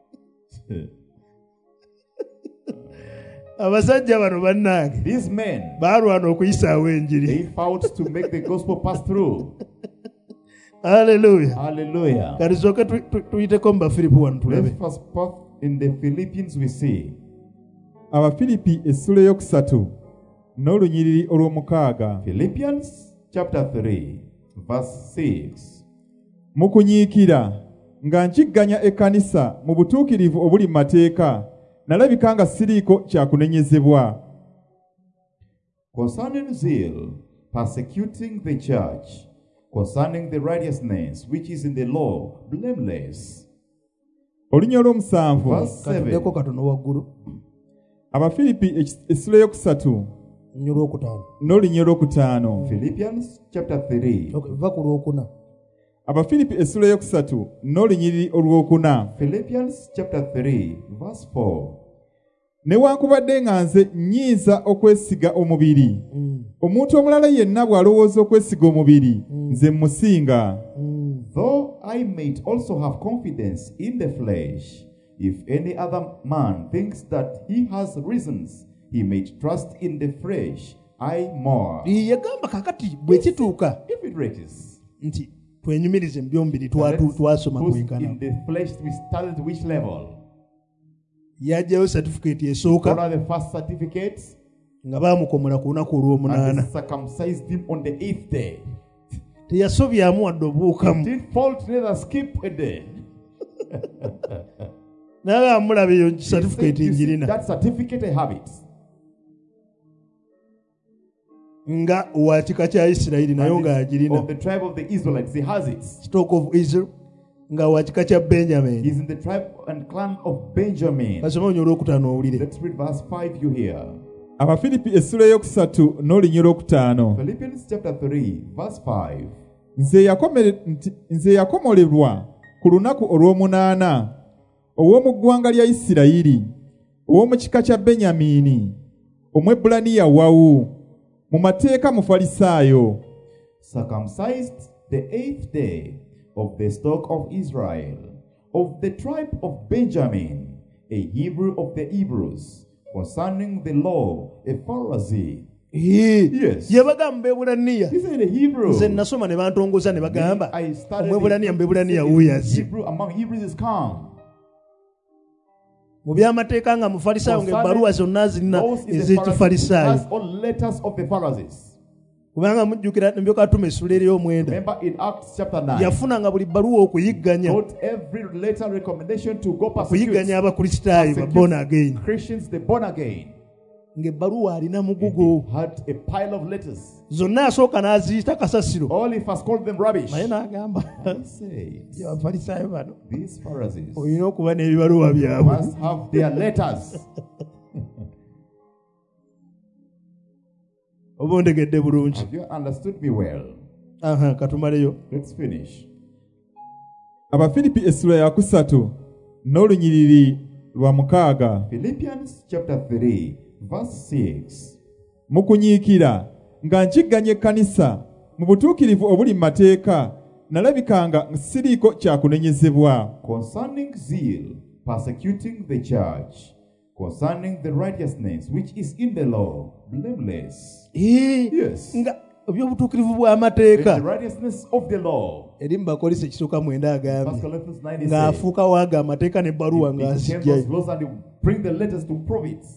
Abasajja bano bannange These men, baalwana okuyisaawo enjiri. they fought to make the gospel pass through. Haleluya. Hallelujah. Kati tusooke tuyiteko mu Bafiripi wano tulabe. Let's first part in the Philippians we see. Abafilipi essula eyokusatu n'olunyiriri olw'omukaaga. Philippians chapter 3 verse 6. Mu kunyiikira nga nkigganya ekkanisa mu butuukirivu obuli mu mateeka, nalabika nga siriiko kyakunenyezebwa. Concerning zeal, persecuting the church, concerning the righteousness which is in the law, blameless. Olunya olw'omusanvu. Verse 7. Katuddeko katono waggulu. Abafilipi essula eyokusatu Nnyo olwokutaano. n'olunya olwokutaano. Philippians chapter 3. Va ku lwokuna. Abafilipi essula eyokusatu n'olunyiriri olwokuna. Philippians chapter 3 verse 4. Newankubadde nga nze nnyinza okwesiga omubiri, omuntu omulala yenna bw'alowooza okwesiga omubiri, nze mmusinga. Though I may also have confidence in the flesh, if any other man thinks that he has reasons, he may trust in the flesh, I more. Yagamba kakati bwe kituuka If it reaches, nti twenyumirize mu byomubiri let's twasoma put kwenkana. in the flesh, we started which level? Yajjayo certificate What esooka are the first certificates? nga baamukomola ku lunaku And olw'omunaana. they circumcised him on the 8th day. Teyasobyamu wadde He obuukamu. didn't fault, neither skip a day. Naye amulaba eyo He said, certificate "You see, njirina. that certificate I have it. Nga wa kika kya Isirayiri nayo And it's ng'agirina. of the tribe of the Israelites, he has it. Stock of Israel nga wa kika kya Benjamin. He's in the tribe and clan of Benjamin. Kasoma nnyo olwokutaano owulire. Let's read verse 5 you hear. Abafilipi essula eyokusatu n'olunya olwokutaano. Philippians chapter 3 verse 5. Nze yakomolebwa ku lunaku olw'omunaana ow'omu ggwanga lya Isirayiri, ow'omu kika kya Benyamini, Omwebbulaniya wawu, mu mateeka Mufalisaayo. Circumcised the 8th day of the stock of Israel, of the tribe of Benjamin, a Hebrew of the Hebrews, concerning the law, a Pharisee. Yes. Yabagamba Mbeebulaniya. He said a Hebrew. Nze nasoma ne bantongoza ne bagamba I started Omwebbulaniya the- Mbeebulaniya said wuuyazi. Hebrew among Hebrews is come. Mu by'amateeka nga Mufalisaayo ng'ebbaluwa zonna zirina Those is the ez'Ekifalisaayo. Pharisees, all letters of the Pharisees. Kubanga mujjukira Ndyoka Atuma essula ey'omwenda. Remember in Acts chapter 9. Yafunanga buli bbaluwa okuyigganya. Wrote every letter recommendation to go Okuyigganya persecute Abakristaayo ba born again. Christians, the born again. Ng'ebbaluwa alina He mugugo. had a pile of letters. Zonna asooka n'aziyita kasasiro. All he first called them rubbish. Naye n'agamba He said, Abafalisaayo bano these Pharisees olina okuba n'ebibaluwa byabwe. must have their letters. Oba ondegedde bulungi. Have you understood me well? Aha, katumaleyo. Let's finish. Abafilipi essula yakusatu n'olunyiriri lwa mukaaga. Philippians chapter 3 verse 6. Mu kunyiikira nga nkigganya ekkanisa mu butuukirivu obuli mu mateeka, nalabikanga siriiko kyakunenyezebwa. Concerning zeal, persecuting the church, concerning the righteousness which is in the law, blameless. Yes. Nga ebyobutuukirivu In bw'amateeka the righteousness of the law. eri mu Bakolisi ekisooka 9 agambye First Corinthians 9 is ng'afuuka waaga amateeka n'ebbaluwa he became those ng'azijjayo. laws and he bring the letters to prove it.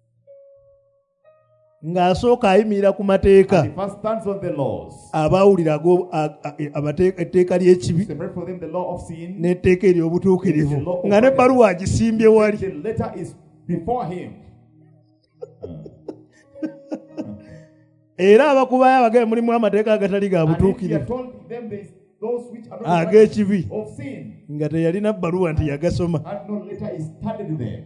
Ng'asooka ayimirira ku And mateeka he first stands on the laws. abaawulira etteeka ly'ekibi Separate for them the law of sin. n'etteeka ery'obutuukirivu nga n'ebbaluwa agisimbye wali. The letter is before him. Era abakubayo abagambye mulimu amateeka agatali ga And if he butuukirivu had told them there is those which are not ag'ekibi of sin, nga teyalina bbaluwa nti yagasoma. had no letter is studied them.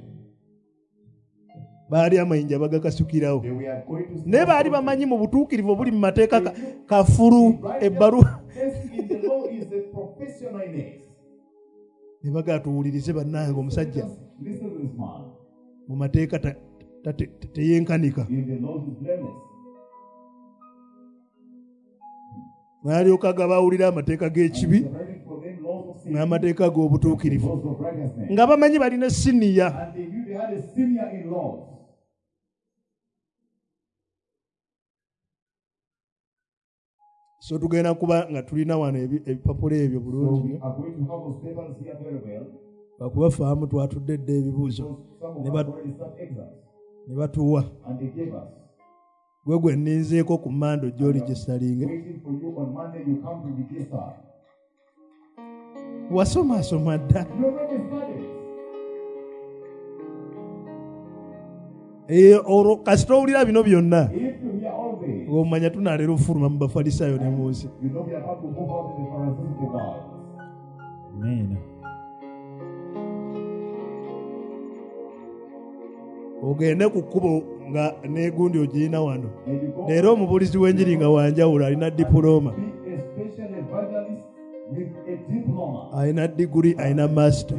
Baali amayinja bagakasukirawo. They were going to Naye baali bamanyi mu butuukirivu obuli mu mateeka kafulu ebbaluwa. in the law is a professionalness. Ne bagatuwulirize bannange omusajja Just listen to this man. mu mateeka teyenkanika. If the Lord is blameless. N'alyoka gabawulira amateeka g'ekibi n'amateeka g'obutuukirivu nga bamanyi balina siniya. So tugenda kuba nga tulina wano ebipapula ebyo bulungi bakubafaamu twatudde dda ebibuuzo ne batuwa gwe nninzeeko ku Mando gy'oli gyesalinge wasoma dda olwo kasita owulira bino byonna omanya tunaleero ofuluma mu Bafalisaayo ne mu nsi. Ogende ku kkubo nga n'egundi ogirina wano. Leero omubuulizi w'enjiri nga wanjawulo alina dipulooma, alina diguri, alina masita.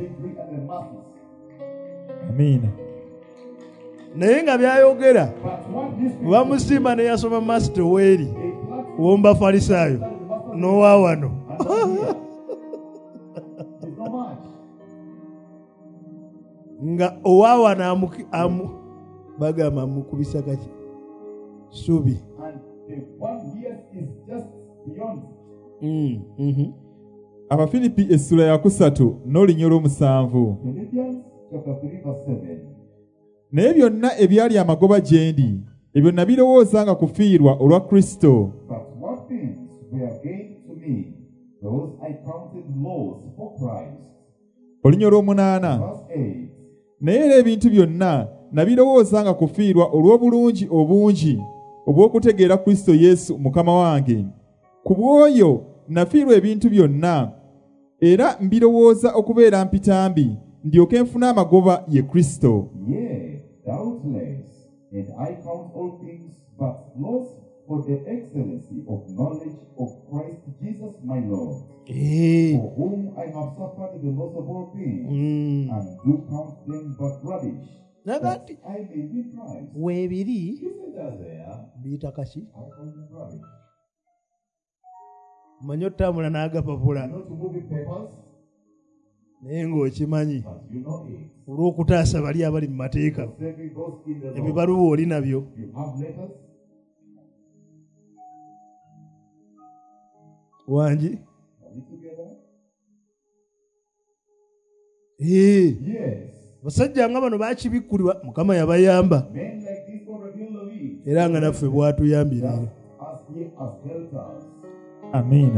Amiina. Naye nga byayogera bamusimba ne yasoma masita weeri w'omu Bafalisaayo n'owa wano. Nga owa wano bagamba amukubisa kaki subi. Abafilipi essula ya 3 n'olinnyo olw'omusanvu. Naye byonna ebyali amagoba gye ndi ebyo nabirowoozanga kufiirwa olwa Kristo. Olinnyo olw'omunaana. Naye era ebintu byonna nabirowoozanga kufiirwa olw'obulungi obungi obw'okutegeera Kristo Yesu Mukama wange. Ku bw'oyo nafiirwa ebintu byonna, era mbirowooza okubeera mpitambi ndyoke nfune amagoba ye Kristo. Doubtless, and I count all things but loss for the excellency of knowledge of Christ Jesus my Lord, for whom I have suffered the loss of all things, and do count them but rubbish, that I may be Christ. Webiri biyita kashi manyi otambula n'agapapula naye ng'okimanyi olw'okutaasa bali abali mu mateeka ebibaluwa oli nabyo. Wangi basajja nga bano bakibikkulibwa, Mukama yabayamba era nga naffe bw'atuyambira. Amiina.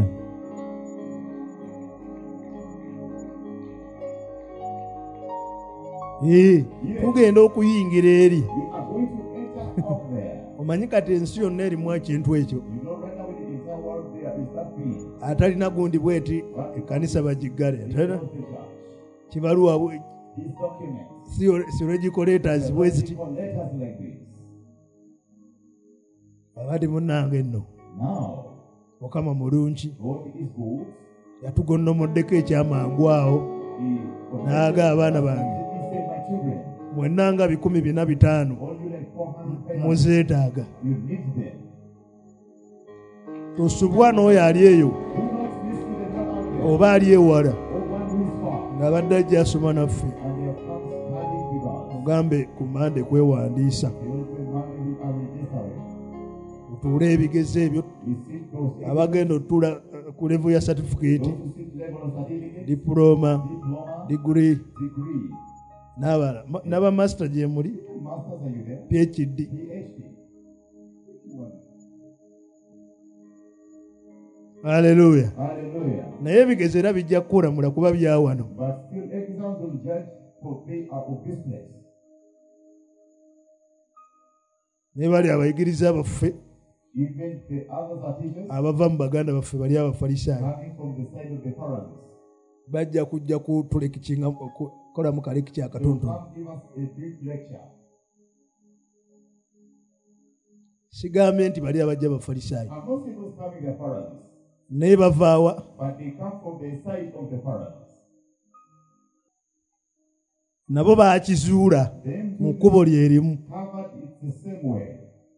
Tugenda okuyingira eri. Omanyi kati ensi yonna erimu ekintu ekyo. Atalina gundi bweti ekkanisa bagiggale. Kibaluwa theological letters bweziti. Abadde munnange nno. Mukama mulungi. Yatugonnomoddeko ekyamangu awo n'aga abaana bange mwenna nga 450 muzeetaaga. Tosubwa n'oyo ali eyo oba ali ewala ng'abadde ajja asoma naffe, mugambe ku Mande kwewandiisa mutuule ebigezo ebyo. Abagenda otuula ku level ya certificate, diploma, degree, n'aba master gye muli PhD. Hallelujah. Naye ebigezo era bijja kukulamula kuba bya wano. Ne bali abayigiriza baffe abava mu baganda baffe bali Abafalisaayo bajja kujja kutulekikinga kola mu kalekiki akatono. Sigambe nti bali abajja Abafalisaayo naye bavaawa? Nabo baakizuula mu kkubo lyerimu the same way.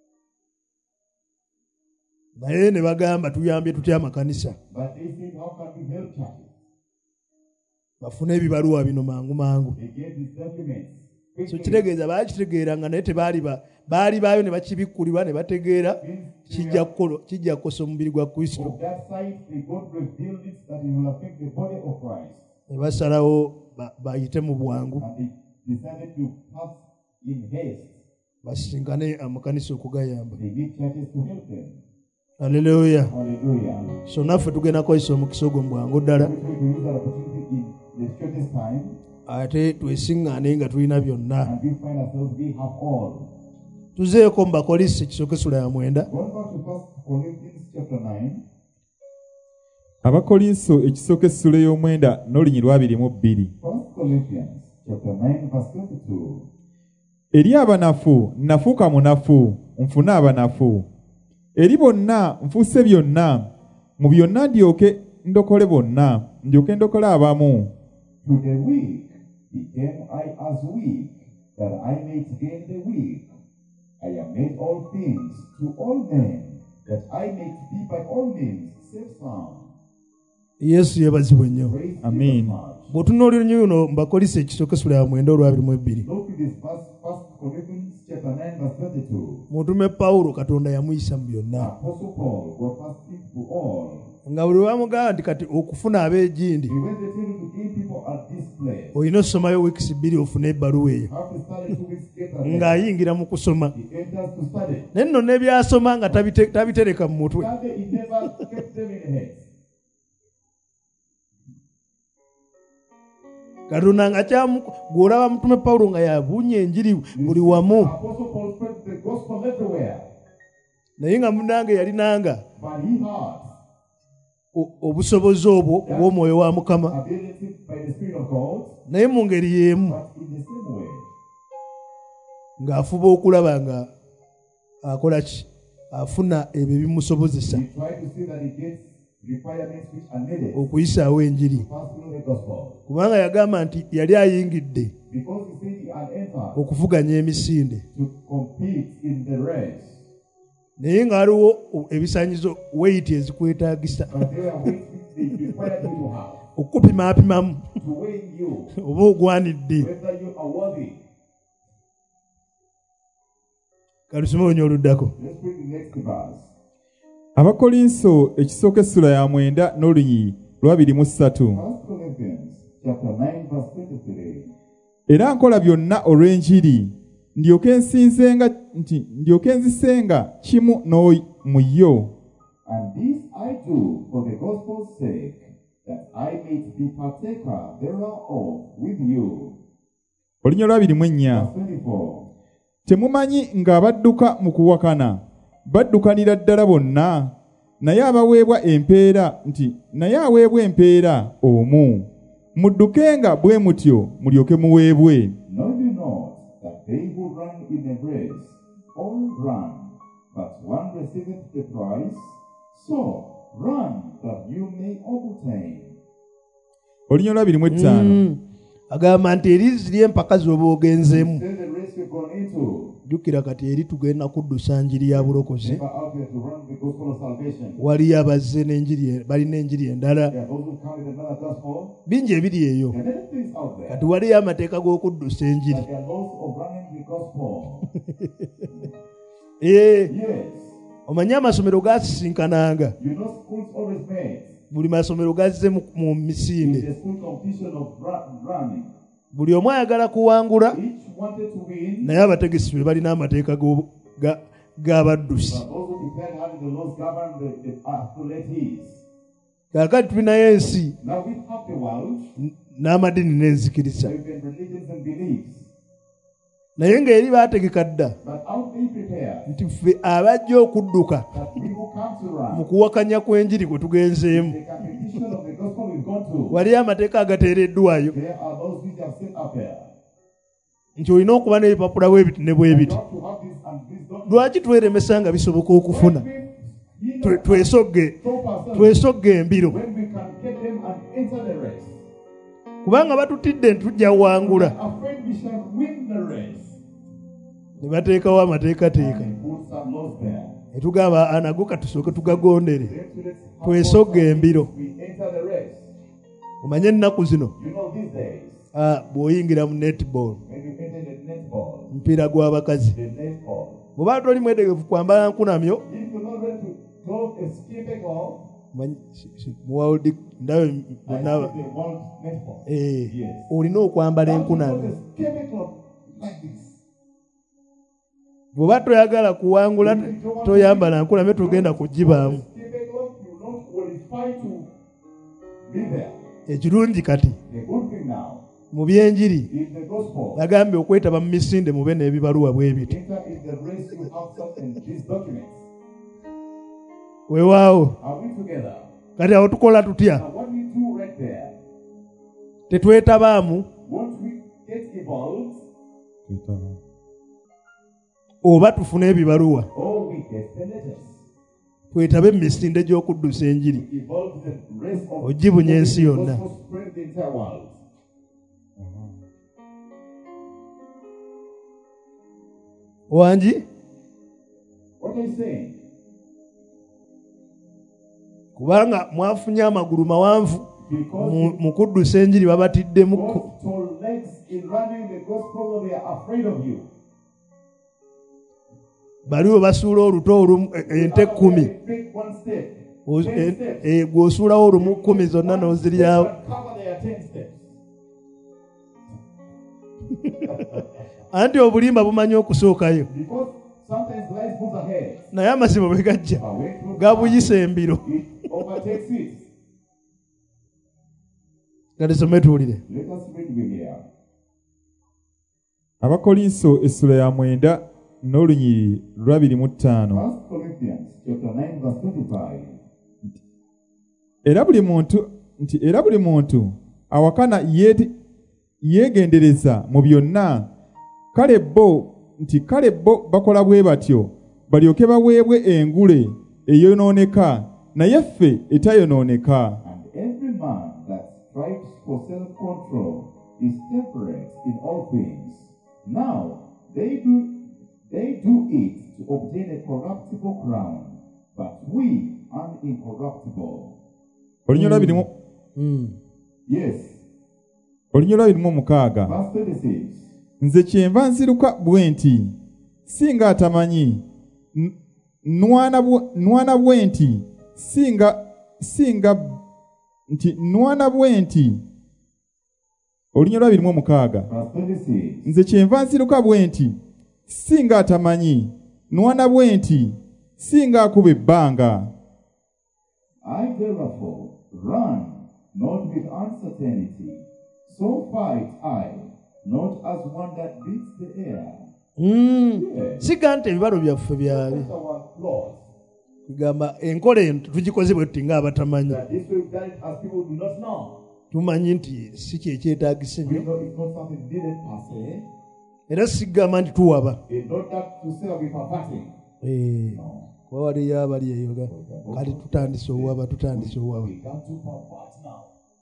naye ne bagamba tuyambye tutya amakanisa But they said, how can we help churches? bafune ebibaluwa bino mangu They gave these documents. so kitegeeza baakitegeeranga naye baali baayo ne bakibikkulirwa ne bategeera kijja kukosa omubiri gwa Kristo. From that side, God revealed it that it will affect the body of Christ. Ne basalawo bayite mu bwangu And they decided to pass in haste. basinkane amakanisa okugayamba. They need churches to help them. Haleluya. Hallelujah. So naffe tugenda kukozesa omukisa ogwo mu bwangu ddala We will use that opportunity in the shortest time, ate twesiŋŋaane nga tulina byonna. and we find ourselves, we have all. Tuzeeko mu Bakolinso ekisooka essula ya 9. Going back to 1 Corinthians chapter 9. Abakolinso ekisooka essula y'omwenda n'olunyi lwa 22. 1 Corinthians chapter 9 verse 22. Eri abanafu nafuuka munafu nfune abanafu. Eri bonna nfuuse byonna, mu byonna ndyoke ndokole bonna, ndyoke ndokole abamu. To the weak became I as weak, that I might gain the weak. I am made all things to all men, that I may be by all means saved some. Yesu yeebazibwe nnyo. Praise Jesus Amen. much. Bw'otunuulira nnyo luno mu Bakolinso ekisooka essula ya 9 olwa 22. Look to this verse, 1 Corinthians chapter 9 verse 32. Mutume Pawulo Katonda yamuyisa mu byonna. Apostle Paul was fasting to all. Nga buli bamugamba nti kati okufuna ab'egindi When they tell you to give people at this place, olina osomayo weekisi 2 ofune ebbaluwa eyo have to study 2 weeks later. ng'ayingira mu kusoma. He enters to study. Naye nno n'ebyasoma nga tabitereka mu mutwe. Study, he never kept them in head. Katonda nga gw'olaba mutume Pawulo nga yabunya enjiri buli wamu. Apostle Paul spread the gospel everywhere, Naye nga munange yalinanga but he had obusobozi obwo bw'omwoyo wa Mukama. ability by the Spirit of God, Naye mu ngeri y'emu but in the same way, ng'afuba okulaba nga akola ki? Afuna ebyo ebimusobozesa he tried to see that he gets requirements which are needed to okuyisaawo enjiri. pass through the gospel. Kubanga yagamba nti yali ayingidde Because he said he had entered okuvuganya emisinde. to compete in the race, Naye ng'aliwo ebisaanyizo weight ezikwetaagisa but there are weights which they require you to have okukupimaapimamu to weigh you oba ogwanidde. whether you are worthy. Kalusome onyo oluddako. Let's read the next verse. Abakolinso ekisooka essula ya 9 n'olunyi lwa 23. 1 Corinthians chapter 9 verse 23. Era nkola byonna olw'enjiri, ndyoke nzisenga kimu mu yo. And this I do for the gospel's sake, that I may be partaker thereof with you. Olunya lwa 24. Verse 24. Temumanyi ng'abadduka mu kuwakana baddukanira ddala bonna, naye aweebwa empeera omu. Muddukenga bwe mutyo mulyoke muweebwe. Know ye not that they who run in a race all run, but one receiveth the prize? So run that you may obtain. Olunya lwa 25. Agamba nti erizi ly'empaka z'oba ogenzeemu. Say the race we've gone into. Jjukira kati eri tugenda kuddusa njiri ya bulokozi. Never out there to run the gospel of salvation. Waliyo abazze balina enjiri endala. There are those who come with another gospel. Bingi ebiri eyo. There are many things out there. Kati waliyo amateeka g'okuddusa enjiri. But there are laws of running the gospel. Yes. Omanyi amasomero gaasisinkananga. You know schools always made. Buli masomero gazze mu misinde. The school competition of running. Buli omu ayagala kuwangula. Each wanted to win. Naye abategesi be balina amateeka g'abaddusi. But also depend how the laws govern the athletes. Kaakati tulinayo ensi Now we have the world. n'amadini n'enzikiriza. There have been religions and beliefs. Naye ng'eri baategeka dda But how they prepare nti ffe abajja okudduka that we who come to run mu kuwakanya kw'enjiri kwe tugenzeemu. the competition of the gospel we've gone to. Waliyo amateeka agateereddwayo There are those which are set up there. nti olina okuba n'ebipapula bwe biti ne bwe You biti. have to have this and this document. Lwaki tweremesa nga bisoboka okufuna? You know, Twesogge embiro. when we can get them and enter the race. Kubanga batutidde nti tujja wangula. Afraid we shall win the race. ne bateekawo amateekateeka and he put some laws there. ne tugamba anago katusooke tugagondere Then let's have twesogge embiro. we enter the race. Omanye ennaku zino You know these days, bw'oyingira mu netball, when you enter the netball, omupiira gw'abakazi, the netball, bw'oba toli mwetegefu kwambala nkunamyo if you're not ready to clothe a skippable, muwawudi ndawe I bonna think they want netball. Yes. olina okwambala Now, put enkunamyo. a skippable like this. bw'oba toyagala kuwangula toyambala nkunamyo tugenda kugibaamu. Skippable, you don't qualify to be there. Ekirungi kati The good thing now mu byenjiri is the gospel. nagambye okwetaba mu misinde mube n'ebibaluwa bwe biti. Enter in the race, you have something, these documents. Weewaawo Are we together? kati awo tukola tutya? Now, what we do right there, Tetwetabaamu once we get involved, oba tufune ebibaluwa or we get the letters. twetabe mu misinde gy'okuddusa enjiri Involve the race of ogibunya ensi yonna. gospel spread the entire world. Wangi What are you saying? kubanga mwafunye amagulu mawanvu Because mu kuddusa enjiri babatiddemu God told legs in running the gospel, they are afraid of you. baliwo basuula oluto olumu ente 10 Pick one step. 10 steps. gw'osuulawo olumu 10 zonna n'oziryawo. Cover their 10 steps. Anti obulimba bumanyi okusookayo Because sometimes life moves ahead. naye amasibo bwe gajja But when truth gabuyisa embiro. comes, it overtakes it. Gatusome tuwulire. Let us read with here. Abakolinso essula ya 9 n'olunyiri lwa 25. 1 Corinthians chapter 9 verse 25. Era buli muntu awakana yeegendereza mu byonna, kale bo bakola bwe batyo balyoke baweebwe engule eyonooneka naye ffe etayonooneka. And every man that strives for self-control is temperate in all things. Now they do it to obtain a corruptible crown, but we an incorruptible. Olunyiri lwa 26. Yes. Olunyiri lwa 26. Verse 26. Nze kyenva nziruka bwe nti singa atamanyi, nwana bwe nti nwana bwe nti. Olunyiri lwa 26. Verse 26. Nze kyenva nziruka bwe nti singa atamanyi, nwana bwe nti singa akuba ebbanga. I therefore run not with uncertainty, so fight I, not as one that beats the air. Siga nti ebibalo byaffe byabi. That's our flaws. Kugamba enkola eno tugikoze bwe tuti ng'abatamanyi. That this we've done it as people do not know. Tumanyi nti si kyekyetaagisa We nnyo. know it's not something needed per se. Era sigamba nti tuwaba. It's not that to say we are fighting. No. Kuba waliyo abali eyo kati tutandise owaba. We come to pervert now.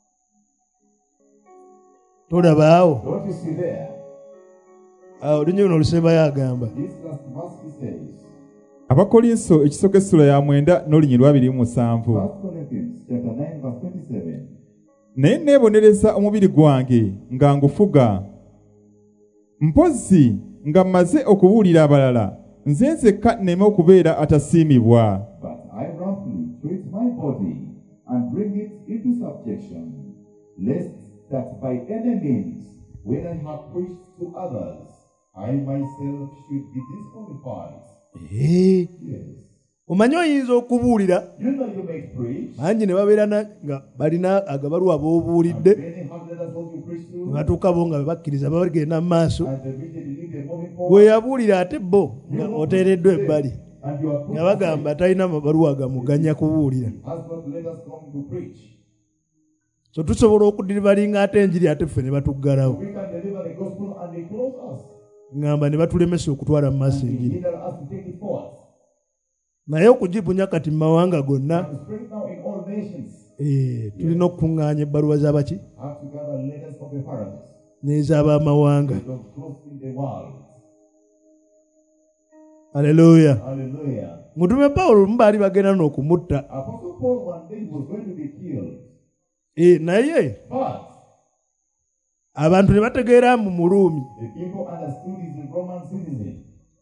Tolabaawo. Don't you see there? Olunyiri luno olusembayo agamba. This last verse he says. Abakolinso ekisooka essula ya 9 n'olunyiri lwa 27. 1 Corinthians chapter 9 verse 27. Naye neebonereza omubiri gwange nga ngufuga, mpozzi nga mmaze okubuulira abalala, nze nzekka nneme okubeera atasiimibwa. But I roughly treat my body and bring it into subjection, lest that by any means, when I have preached to others, I myself should be disqualified. Yes. Omanyi oyinza okubuulira You know you may preach. bangi ne babeera nga balina agabaluwa b'obuulidde Many have letters what you preach ne to. batuuka bo nga bakkiriza bagenda mu maaso. And the reason believe they're moving forward. Gwe yabuulira ate bo nga oteereddwa ebbali And you are nga bagamba talina mabaluwa gamuganya kubuulira. has not letters come to preach. So tusobola okudirivalinga ate enjiri ate ffe ne batuggalawo. We can deliver the gospel and they close us. Ngamba ne batulemesa okutwala mu maaso They enjiri. hinder us to take it forward. Naye okugibunya kati mu mawanga gonna And to spread it now in all nations. tulina okukuŋŋaanya ebbaluwa z'abaki Have to gather letters of the Pharisees. n'ez'abamawanga. Those close in the world. Hallelujah. Hallelujah. Mutume Paulo mbali bagenda n'okumutta. Apostle Paul one day was going to be killed. Naye But abantu ne bategeera mu Muruumi. the people understood he's a Roman citizen.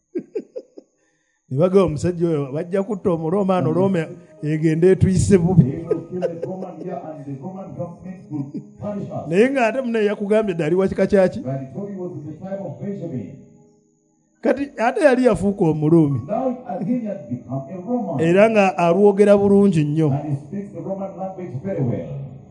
Ne bagamba omusajja oyo bajja kutta Omuroma ano Roma egenda etuyise bubi. They will kill the Roman here and the Roman government will punish us. Naye ng'ate munaye yakugambye dali wa kika kyaki? But he told he was in the tribe of Benjamin. Kati ate yali yafuuka Omuruumi. Now again he had become a Roman. Era nga alwogera bulungi nnyo. And he speaks the Roman language very well.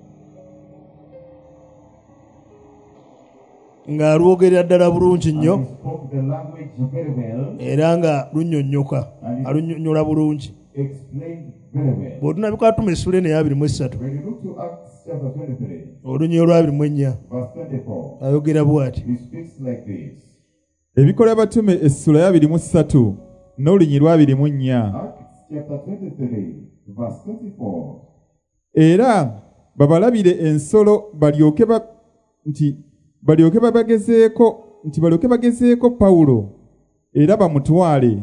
Ng'alwogerera ddala bulungi nnyo. And he spoke the language very well. Era nga lunnyonnyoka. Alunyonnyola bulungi. Explained very well. Bw'otunabika Atume essula eno eya 23. When you look to Acts chapter 23, Olunyiri olwa 24. verse 24, Ayogera bw'ati. he speaks like this. Ebikola by'Abatume essula ya 23 n'olunyiri lwa 24. Acts chapter 23, verse 24. Era babalabire ensolo balyoke bagezeeko Pawulo era bamutwale.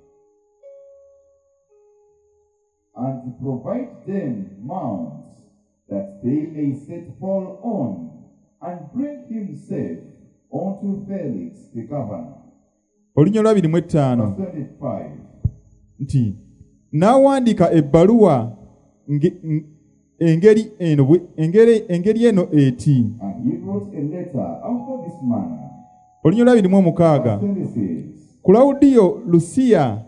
And provide them mounts that they may set Paul on and bring him safe unto Felix the governor. Olunyiri lwa 25 Verse 25. nti n'awandiika ebbaluwa engeri eno eti. And he wrote a letter after this manner. Olunyiri lwa 26 Verse 26. Kulawudiyo Lusiya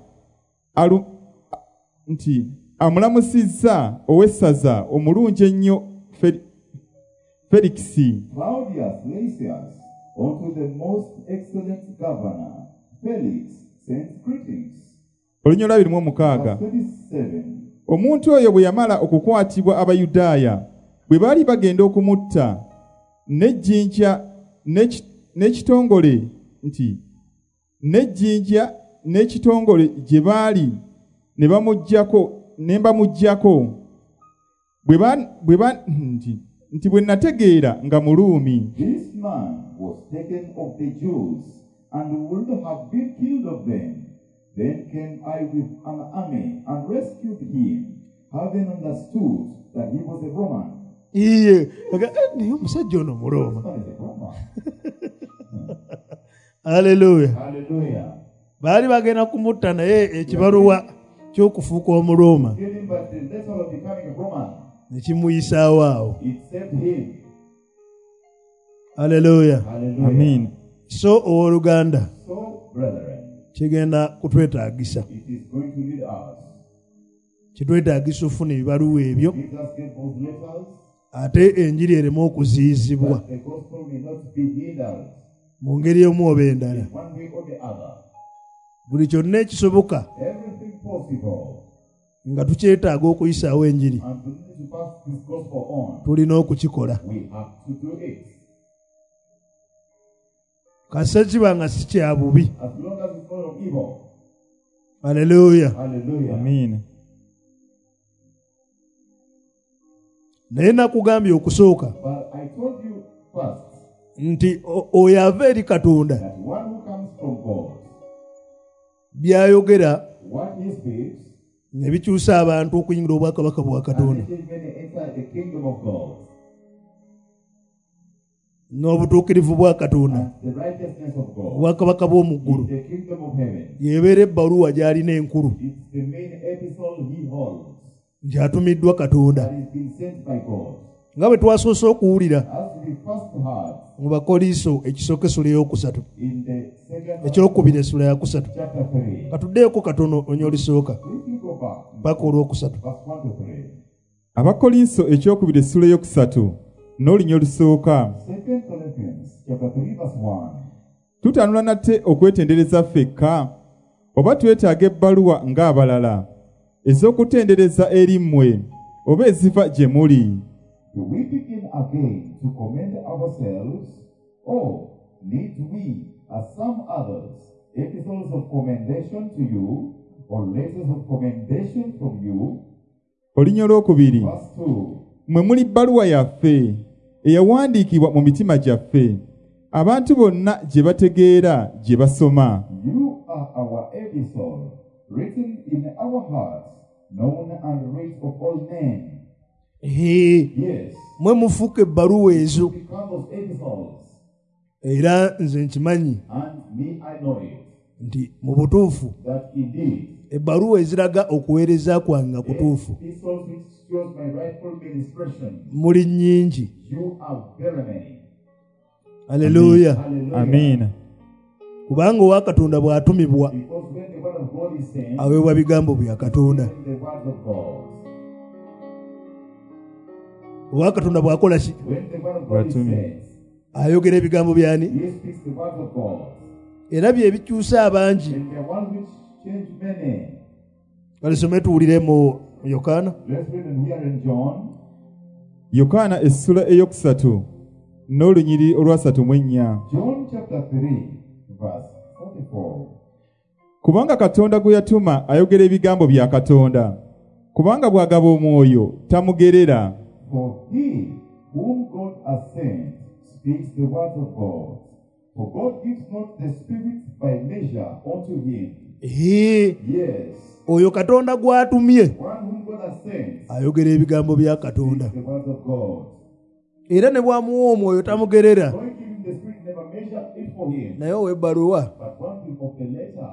amulamusizza ow'essaza omulungi ennyo Felikisi. Claudius Lysias unto the most excellent governor Felix sends greetings. Olunyiri lwa 26 Verse 27. Omuntu oyo bwe yamala okukwatibwa Abayudaaya bwe baali bagenda okumutta n'ejjinja n'ekitongole gye baali ne mbamuggyako bwe nategeera nga Muruumi. This man was taken of the Jews and would have been killed of them. Then came I with an army and rescued him, having understood that he was a Roman. Iye, niyo omusajja ono Muroma. This man is a Roman. Hallelujah. Hallelujah. Baali bagenda kumutta naye ekibaluwa ky'okufuuka Omuroma Killed him, but the letter of becoming a Roman, ne kimuyisaawo awo. it saved him. Hallelujah. Hallelujah. Amen. So owooluganda So, brethren, kigenda kutwetaagisa. it is going to lead us. Kitwetaagisa okufuna ebibaluwa ebyo Let us get those letters, ate enjiri ereme okuziyizibwa that the gospel may not be hindered mu ngeri emu oba endala. one way or the other. Buli kyonna ekisoboka Everything possible. nga tukyetaaga okuyisaawo enjiri And we need to pass this gospel on. tulina okukikola. We have to do it. Kasa kiba nga si kya bubi. As long as it's not of evil. Haleluya. Hallelujah. Amen. Naye nakugambye okusooka But I told you first nti oyo ava eri Katonda that one who comes from God, by'ayogera what he speaks, ne bikyusa abantu okuyingira obwakabaka bwa Katonda and it is when they enter the kingdom of God, n'obutuukirivu bwa Katonda and the righteousness of God, obwakabaka bw'omu ggulu the kingdom of heaven. yeebeera ebbaluwa gy'alina enkulu It's the main epistle he holds nti atumiddwa Katonda that is being sent by God. nga bwe twasoose okuwulira As we first heard mu Bakoliso ekisooka essula ey'okusatu in the second ekyokubiri essula ya kusatu chapter 3. katuddeeko katono onyolisooka If you go back, paka olwokusatu. verse 1 to 3. Abakolinso ekyokubiri essula ey'okusatu n'olunyiri olusooka. 2 Corinthians chapter 3 verse 1. Tutanula nate okwetendereza ffekka oba twetaaga ebbaluwa ng'abalala ez'okutendereza eri mmwe oba eziva gye muli. Do we begin again to commend ourselves, or need we, as some others, epistles of commendation to you, or letters of commendation from you? Olunyiri olwokubiri. Verse 2. Mwe muli bbaluwa yaffe eyawandiikibwa mu mitima gyaffe abantu bonna gye bategeera gye basoma. You are our epistle, written in our hearts, known and read of all men. Yes. Mwe mufuuka ebbaluwa ezo Become those epistles. era nze nkimanyi And me, I know it. nti mu butuufu That indeed, ebbaluwa eziraga okuweereza kwange nga kutuufu epistles which shows my rightful ministration. muli nnyingi. You are very many. Haleluya. Hallelujah. Amen. Kubanga owa Katonda bw'atumibwa Because when the word of God is sent, aweebwa bigambo bya Katonda. the word of God. Owa Katonda bw'akola ki? When the word of God is sent, Ayogera ebigambo byani? he speaks the word of God. Era bye bikyusa abangi. And the one which changed many. Balisome tuwulire mu Yokaana. Let's read and hear in John. Yokaana essula eyokusatu n'olunyiri olwasatu mu ennya. John chapter 3, verse 44. Kubanga Katonda gwe yatuma ayogera ebigambo bya Katonda. Kubanga bw'agaba omwoyo tamugerera. For he whom God has sent speaks the word of God. For God gives not the Spirit by measure unto him. Yes. Oyo Katonda gw'atumye One whom God has sent ayogera ebigambo bya Katonda. speaks the word of God. Era ne bw'amuwa omwoyo tamugerera. God giving the Spirit never measure it for him. Naye ow'ebbaluwa But one thing of the letter,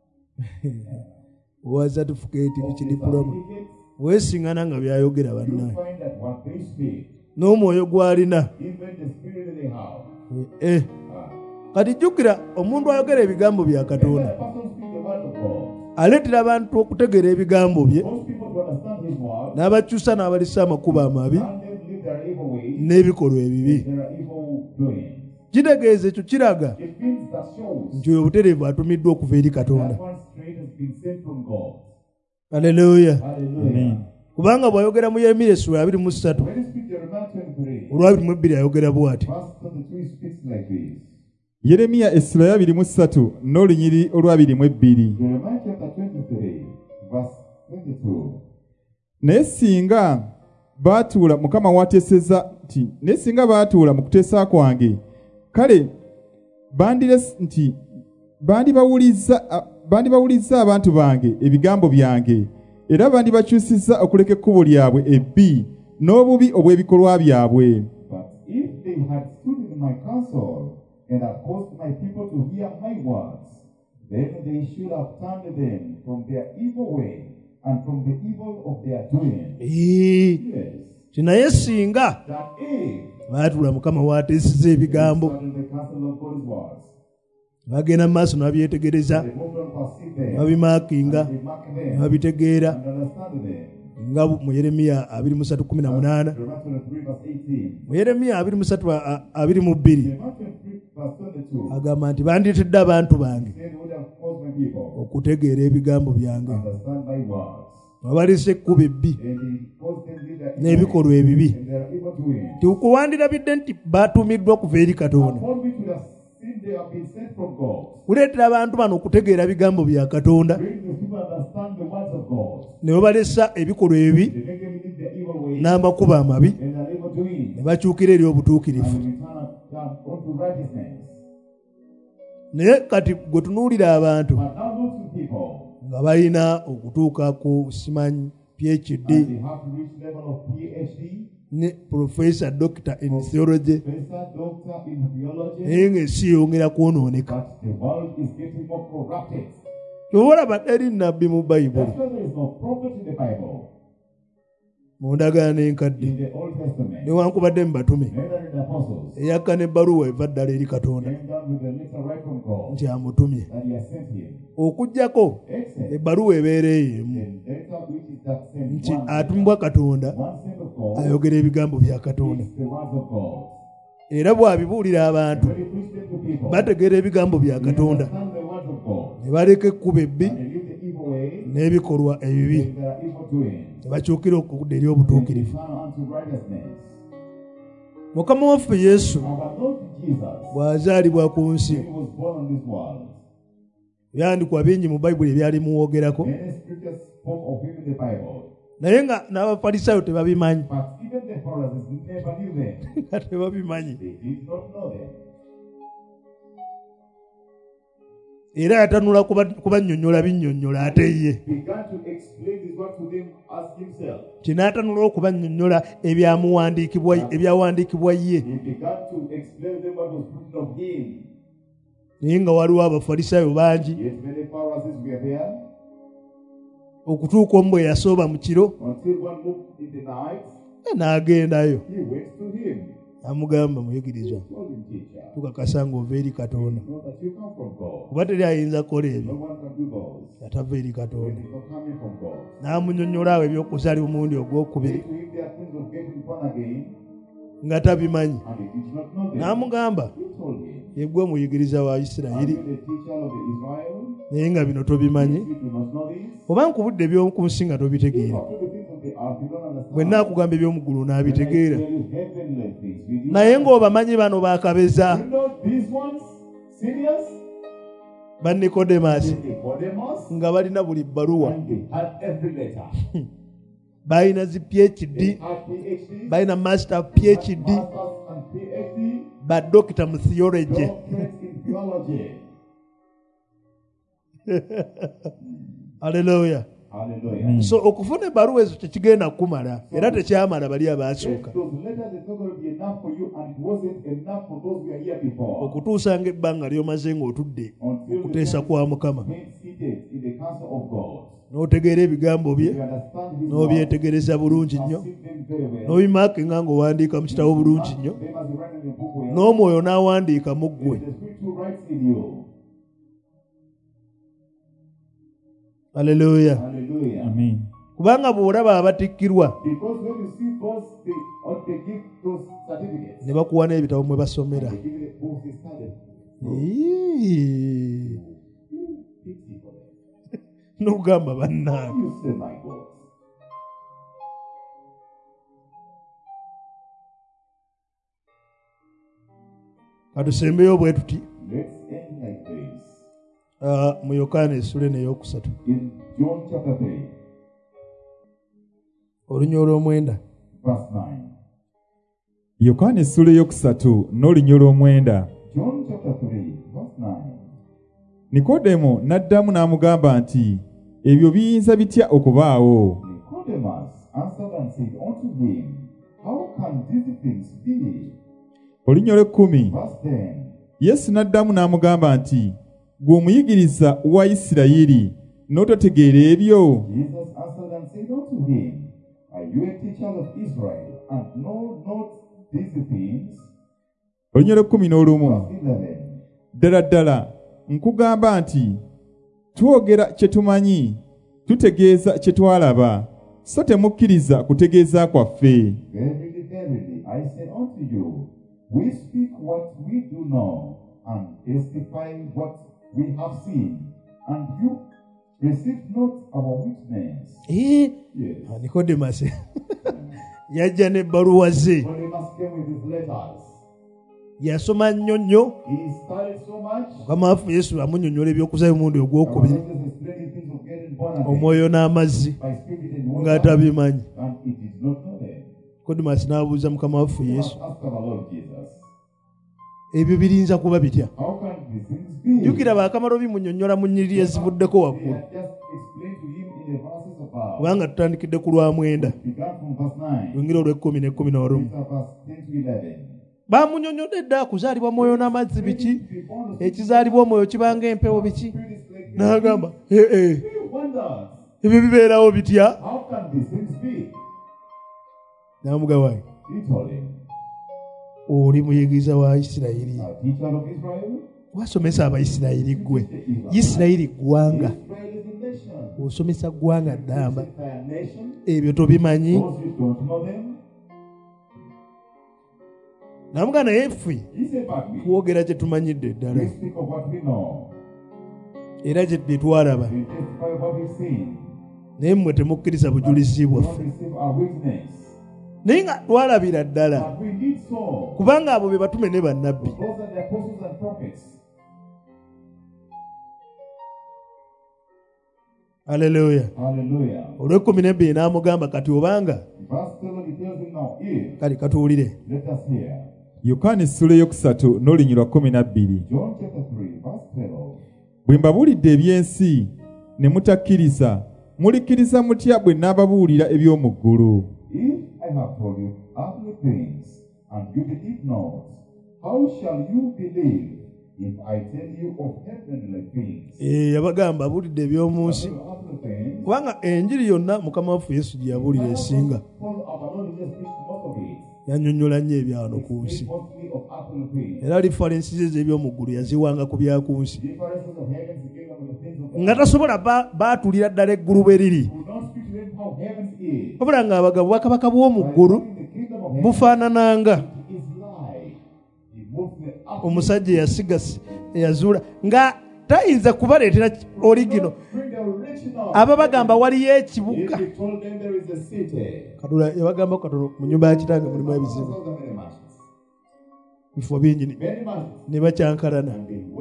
owa certificate of biki the diploma certificate, weesiŋŋana nga by'ayogera you bannaye find that what they speak, n'omwoyo gw'alina. even the Spirit they have. Kati jjukira omuntu ayogera ebigambo bya When Katonda a person speaks the word of God, aleetera abantu okutegeera ebigambo bye those people to understand his word, n'abakyusa n'abalisa amakubo amabi and they believe their evil ways, n'ebikolwa ebibi. their evil doings. Kitegeeza ekyo kiraga It means that shows nti oyo obutereevu atumiddwa okuva eri Katonda. that one straight has been sent from God. Haleluya. Hallelujah. Kubanga bw'ayogera mu Yeremiya essula 23 When he speaks Jeremiah 23, olwa 22 ayogera bw'ati. verse 22 speaks like this. Yeremiya essula ya 23 n'olunyiri olwa 22. Jeremiah chapter 23, verse 22. Naye singa baatuula Mukama wateeseza nti naye singa baatuula mu kuteesa kwange kale bandibawulizza abantu bange ebigambo byange era bandibakyusizza okuleka ekkubo lyabwe ebbi n'obubi obw'ebikolwa byabwe. But if they had stood in my counsel and had caused my people to hear my words, then they should have turned them from their evil way and from the evil of their doing. Yes. Kinaye singa That if baatuula Mukama waateeseza ebigambo they stand in the counsel of God's words, bagenda mu maaso n'abyetegereza they move and perceive them, babimaakinga and they mark them, babitegeera and understand them. nga mu Yeremiya 23:18 Jeremiah 23, verse 18. mu Yeremiya 23:22 Jeremiah 23, verse 22. agamba nti bandiretedde abantu bange Said, would have caused my people okutegeera ebigambo byange understand my words. babalisa ekkubo ebbi And he caused them to do their evil n'ebikolwa ebibi. and their evil doing. Tikuwandirabidde nti baatumiddwa kuva eri Katonda Upon which we have seen they have been sent from God. kuleetera abantu bano okutegeera bigambo bya Katonda Bring the people understand the words of God. ne babalesa ebikolwa ebi They make them live their evil ways n'amakubo amabi and their evil doing. ne bakyukira eri obutuukirivu. And return unto righteousness. Naye kati gwe tunuulira abantu But now those two people, nga balina okutuuka ku simanyi PhD and they have reached level of PhD, ne Professor Doctor in Theology, professor, doctor in theology, naye ng'ensi yongera kwonooneka. but the world is getting more corrupted. Olaba teri nnabbi mu Bayibuli That's why there is no prophet in the Bible, mu ndagaano enkadde in the Old Testament, newankubadde mu batume neither in the apostles. eyakka n'ebbaluwa eva ddala eri Katonda Came down with a letter right from God nti amutumye, that he has sent him. okuggyako Except ebbaluwa ebeera ey'emu the letter which is that sent nti one, atumibwa Katonda one sent of God, ayogera ebigambo bya Katonda speaks the words of God. era bw'abibuulira abantu When he preached them to people, bategeera ebigambo bya they Katonda understand the words of God, ne baleka ekkubo ebbi and they live the evil way, n'ebikolwa ebibi and their evil doing, ne bakyukira okudda eri and obutuukirivu. return unto righteousness. Mukama waffe Yesu Our Lord Jesus, bw'azaalibwa ku nsi when he was born on this world, byandikwa bingi mu Bayibuli ebyalimuwogerako, many scriptures spoke of him in the Bible, naye nga n'Abafalisaayo tebabimanyi. but even the Pharisees never knew them. Nga tebabimanyi. They did not know them. era yatanula kubannyonnyola binnyonnyola ate ye began to explain his work to them as himself. kinaatanula okubannyonnyola ebyawandiikibwa ye He began to explain them what was written of him. naye nga waliwo abafalisaayo bangi Yet many Pharisees were there okutuuka omu bwe yasooba mu kiro until one moved in the night. n'agendayo He went to him, amugamba muyigirizwa told him, Teacher, tukakasa ng'ova eri katonda know that you come from God. kuba teri ayinza kukola No ebyo one can do those atava eri when katonda it's not coming from God. n'amunnyonnyola awo eby'okuzaalibwa omulundi Say ogwokubiri to him, there are things of getting born again, nga tabimanyi and he did not know them. n'amugamba He told him, yeggwe omuyigiriza wa are Isirayiri you the teacher of the Israel? naye nga bino tobimanyi You do not know this? oba nkubudde eby'oku nsi nga tobitegeera Talk to the things of the earth, you don't understand. bwe nnaakugamba eby'omu ggulu When I n'abitegeera tell you heavenly things, will you naye ng'obamanyi bano baakabeza you know these ones? Serious? ba Nikodemaasi Nicodemus? nga balina buli bbaluwa And they had every letter. balina zi PhD They had PhDs, balina master PhD masters and PhD, badokita mu theology doctorates in theology. haleluya Hallelujah. so okufuna ebbaluwa ezo tekigenda kukumala era tekyamala bali abaasooka Those letters is not going to be enough for you, and it wasn't enough for those who were here before. okutuusa ng'ebbanga ly'omaze ng'otudde Until okuteesa kwa mukama being seated in the council of God. n'otegeera ebigambo bye You understand his n'obyetegereza bulungi nnyo word, them very well. n'obimaakinga ng'owandiika mu kitabo bulungi nnyo They must be written in the book where n'omwoyo n'awandiika mu ggwe the Spirit who writes in you. haleluya Hallelujah. Amen. kubanga bw'olaba abatikkirwa Because when you see those, they give those certificates. ne bakuwa n'ebitabo mwe basomera They give you the books they studied. Eeeeh. Pity for them. n'okugamba bannange You say, my God. katusembeyo bwe tuti Let's end like this. mu Yokaana essula ey'okusatu In John chapter 3, olunya olw'omwenda verse 9. Yokaana essula eyokusatu n'olunya olw'omwenda. John chapter 3, verse 9. Nikodemo n'addamu n'amugamba nti ebyo biyinza bitya okubaawo? Nicodemus answered and said unto him, How can these things be? Olunya olw'ekkumi. Verse 10. Yesu n'addamu n'amugamba nti ggwe omuyigiriza wa Isirayiri n'ototegeera ebyo? Jesus answered and said unto him, Are you a teacher of Israel, and know not these things? Olunya olw'ekkumi n'olumu. Verse 11. Ddala ddala nkugamba nti twogera kye tumanyi, tutegeeza kye twalaba, so temukkiriza kutegeeza kwaffe. Verily, verily, I say unto you, we speak what we do know, and testify what we have seen, and you receive not our witness. Yes. Nikodemasi yajja n'ebbaluwa ze Nicodemus came with his letters. yasoma nnyo nnyo He studied so much. mukama waffe Yesu amunnyonnyola eby'okuzaayo omulundi ogwokubiri Jesus explaining things of getting born again omwoyo n'amazzi by spirit and water, ng'atabimanyi and he did not know them. Nikodemasi n'abuuza mukama waffe Yesu Ask our Lord Jesus, ebyo birinza kuba bitya how can these things be? jjukira baakamalo bimunnyonnyola mu nnyiriri ezivuddeko They waggulu had just explained to him in the verses above. kubanga tutandikidde ku lwa mwenda Began from verse 9. lwingira olw'ekkumi n'ekkumi n'olumu Verse 10 to 11. baamunnyonnyodde dda kuzaalibwa mwoyo n'amazzi biki ekizaalibwa omwoyo kibanga empewo biki n'agamba He wonders, ebyo bibeerawo bitya how can these things be? n'amugabayo He told him, oli muyigiriza wa Isirayiri a teacher of Israel? wasomesa abayisirayiri ggwe Isirayiri ggwanga Israel is a nation. osomesa ggwanga ddamba Is it a nation? ebyo tobimanyi Those who don't know them? n'amugamba naye ffe He said, but we twogera kye tumanyidde ddala speak of what we know. era kye twalaba We testify of what we've seen. naye mmwe temukkiriza bujulizi We bwaffe don't receive our witness. naye nga twalabira ddala But we did so. kubanga abo be batume ne bannabbi Those are the apostles and prophets. aleluya Hallelujah. olw'ekkumi n'ebbiri n'amugamba kati obanga Verse 12, he tells him now, here, kale katuwulire let us hear. Yokaana essula eyokusatu n'olunya lwa 12. John chapter 3, verse 12. bwe mbabuulidde eby'ensi ne mutakkiriza mulikkiriza mutya bwe naababuulira eby'omu ggulu? If I have told you earthly things and you believe not, how shall you believe if I tell you of heavenly things? Yabagamba abuulidde eby'omu nsi kubanga enjiri yonna Mukama waffe Yesu gye yabuulira esinga yannyonnyola nnyo ebyawano ku nsi, era lifarensi ze eby'omu ggulu yaziwanga ku bya ku nsi nga tasobola baatulira ddala eggulu bwe riri, wabula ng'abagabo bwakabaka bw'omu ggulu bufaanananga omusajja eyasiga eyazuula nga tayinza kubaleetera origino. Aba bagamba waliyo ekibuga Kadula yabagamba katono mu nyumba ya kitange mulimu ebizibu bifo bingi ne bakyankalana.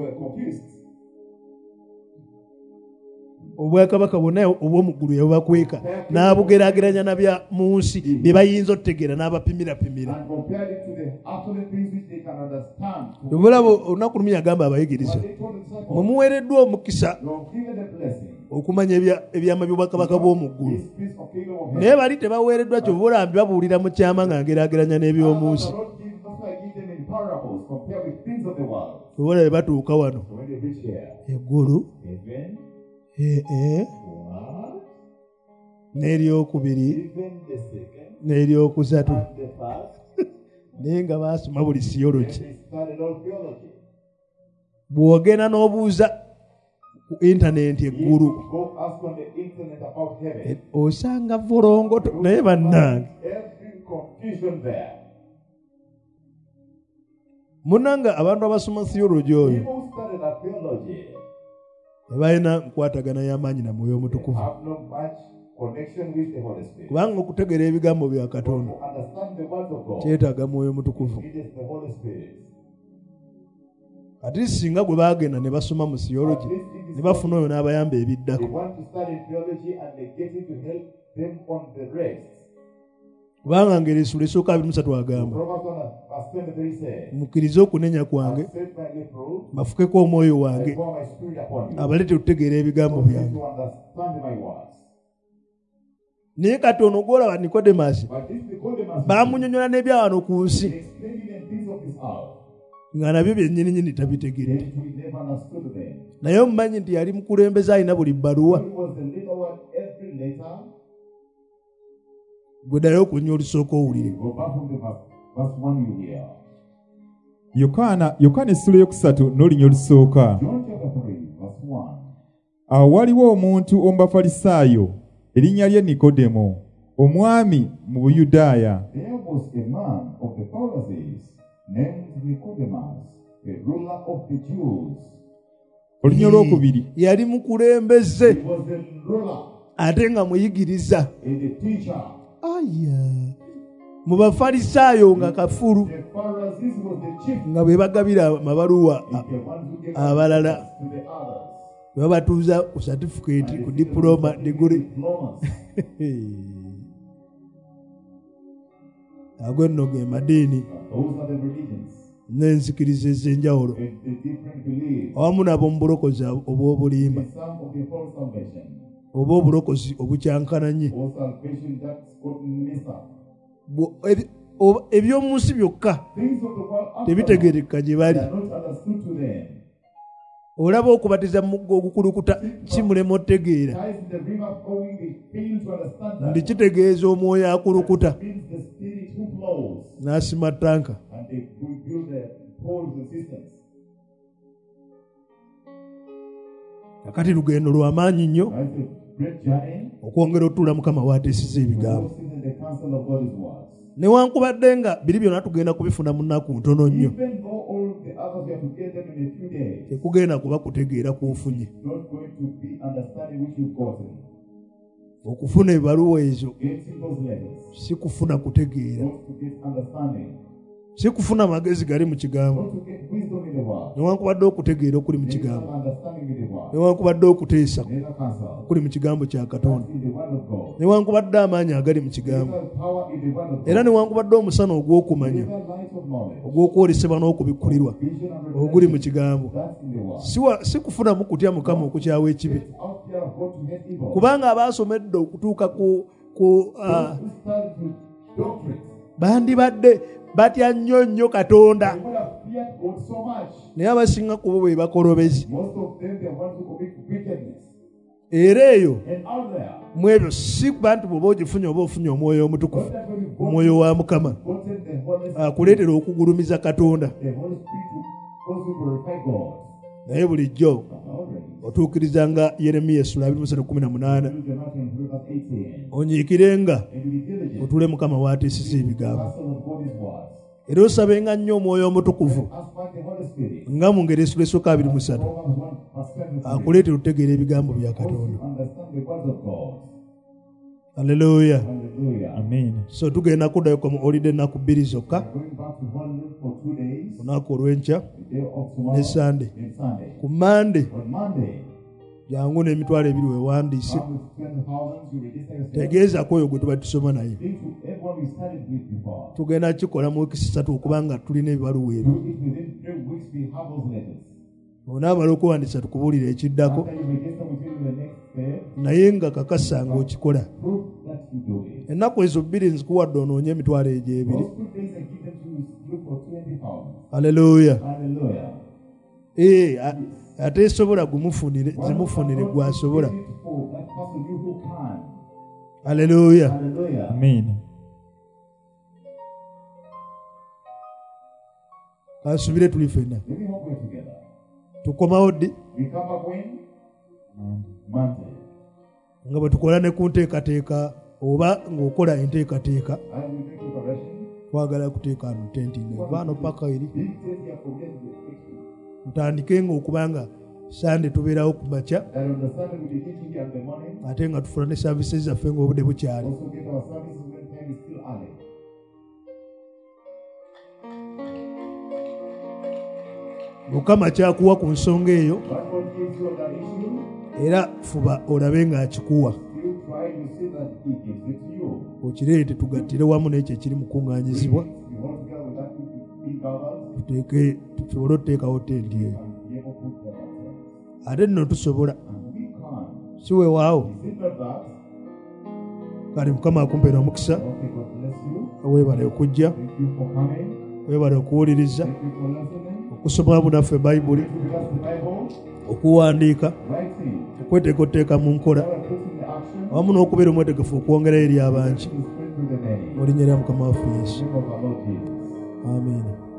Obwakabaka bwonna obw'omu ggulu yabubakweka n'abugeraageranya na bya mu nsi bye bayinza otutegeera n'abapimirapimira. Obulabo olunaku lumu yagamba abayigiriza mwe muweereddwa omukisa okumanya ebyama by'obwakabaka bw'omu ggulu, naye bali tebaweereddwa kyobulambi babuulira mu kyama nga ngeraageranya n'eby'omu nsi. Obola bwe batuuka wano eggulu n'eryokubiri n'eryokusatu naye nga baasoma buli siyologi. Bw'ogenda n'obuuza ku intaneti eggulu osanga volongoto, naye bannange munanga abantu abasoma siyologi oyo tebalina nkwatagana y'amaanyi na Mwoyo Omutukuvu, kubanga okutegeera ebigambo bya Katonda kyetaaga Mwoyo Omutukuvu. Ati singa gwe baagenda ne basoma mu siyologi ne bafuna oyo n'abayamba ebiddako, kubanga ngeri Esula esooka 23 agamba mukkirize okunenya kwange bafukeko omwoyo wange abaleete okutegeera ebigambo byange. Naye katono gwolaba Nikodemasi baamunnyonnyola n'ebyawano ku nsi nga nabyo byennyininyini tabitegedde, naye omumanyi nti yali mukulembeze alina buli bbaluwa. Gwe ddayo okunya olusooka owulire. Yokaana essula eyokusatu n'olunya olusooka. Awo waliwo omuntu omu Bafalisaayo erinnya lye Nikodemo, omwami mu Buyudaaya. Olunya olwokubiri yali mukulembeze ate nga muyigiriza mu Bafalisaayo nga kafulu, nga bwe bagabira amabaluwa abalala babatuuza ku certificate ku diploma degree. Ago nno ge madiini n'enzikiriza ez'enjawulo awamu nabo mu bulokozi obw'obulimba oba obulokozi obukyankananye. Eby'omu nsi byokka tebitegerekeka gye bali. Olaba okubatiza mu mugga ogukulukuta kimulema otegeera ndi kitegeeza omwoyo akulukuta n'asima tanka. Akati lugendo lw'amaanyi nnyo okwongera otuula Mukama w'ateesiza ebigambo, newankubadde nga biri byonna tugenda kubifuna mu nnaku ntono nnyo, tekugenda kuba kutegeera kw'ofunye. Okufuna ebaluwa ezo si kufuna kutegeera, si kufuna magezi gali mu kigambo, in the word. newankubadde okutegeera okuli mu There is some kigambo, understanding in the word. newankubadde okuteesa There is a counsel. okuli mu kigambo kya Katonda, In the word of God. newankubadde amaanyi agali mu There kigambo, is power in the word of God. era newankubadde omusana ogw'okumanya, There is light of knowledge. ogw'okwolesebwa n'okubikkulirwa Vision and oguli mu revelation. kigambo. That's in the word. Si kufunamu kutya Mukama okukyawa ekibi, It's out there of God to hate evil. kubanga abaasomedde okutuuka ku Who started with doctrines. bandibadde batya nnyo Katonda, They would have feared God so much. naye abasinga ku bo be bakolobezi. Most of them, they want to commit wickedness. Era eyo And out there, mu ebyo si kuba nti bw'oba ogifunye oba ofunye omwoyo omutukufu, not that when you've omwoyo wa Mukama gotten the Holy Spirit, akuleetera okugulumiza Katonda, the Holy Spirit will also glorify God. naye bulijjo But already, otuukirizanga Yeremiya essula 23:18, you cannot improve at 18. onyiikirenga And be diligent. otuule Mukama w'atiisisa ebigambo, Pastor of God is words. era osabenga nnyo omwoyo omutukuvu Ask by the Holy Spirit. nga mu ngeri esula esooka 23 Romans 1 verse 10 akuleetera okutegeera ebigambo bya also Katonda. understand the words of God. Haleluya. Hallelujah. Amen. So tugenda kuddayo mu olide ennaku bbiri zokka, Going back to holiday for 2 days. olunaku olw'enkya The day of tomorrow ne Sande. and Sunday. Ku Mande On Monday, jangu n'emitwalo ebiri weewandiise, come with 20,000, you register yourself. tegeeza ku oyo gwe tuba tusoma naye. Think to everyone we started with before. Tugenda kikola mu wiiki 3 okubanga tulina ebibaluwa ebyo. Do it within 3 weeks. We have those letters. Onaamala okuwandiisa tukubuulira ekiddako, After you register, we tell you the next step. naye nga kakasa ng'okikola. Prove that you do it. Ennaku ezo bbiri nzikuwadde onoonye emitwalo egyo ebiri. Those 2 days are given to you. Look for 20,000. Haleluya. Hallelujah. Ate esobola zimufunire gwasobola. That person you who can. Haleluya. Hallelujah. Amen. Kasubire tuli ffenna. Let me hope we're together. Tukomawo ddi We come back when? Monday. nga bwe tukola ne ku nteekateeka oba ng'okola enteekateeka, And we make preparation. twagala kuteeka ano tenti nevaano paka eri Big day here for getting the victory. tutandike ng'okubanga Sande tubeerawo ku makya, That on the Sunday we be teaching here in the morning. ate nga tufuna ne services zaffe ng'obudde bukyali. Also get our services when time is still early. Mukama kyakuwa ku nsonga eyo, What God gives you on that issue, era fuba olabe ng'akikuwa, you try to see that He gives it to you. okireete tugattire wamu n'ekyo ekiri mu kuŋŋaanyizibwa, You want to get with that big others tuteeke tusobole okuteekawo tenti eyo. and be able to put them ourselves. Ate nno tusobola, And we can. si weewaawo, Is it not that? kale Mukama akumpeera omukisa, Okay, God bless you. weebale okujja, Thank you for coming. weebale okuwuliriza, Thank you for listening. okusoma bunaffe Bayibuli, Thank you for the Bible. okuwandiika, Writing. okweteekateeka mu nkola, God put in the action. wamu n'okubeera omwetegefu okwongerayo eri abangi. To spread to the name. Mu linnya lya Mukama waffe Yesu. Name of our Lord Jesus. Amiina.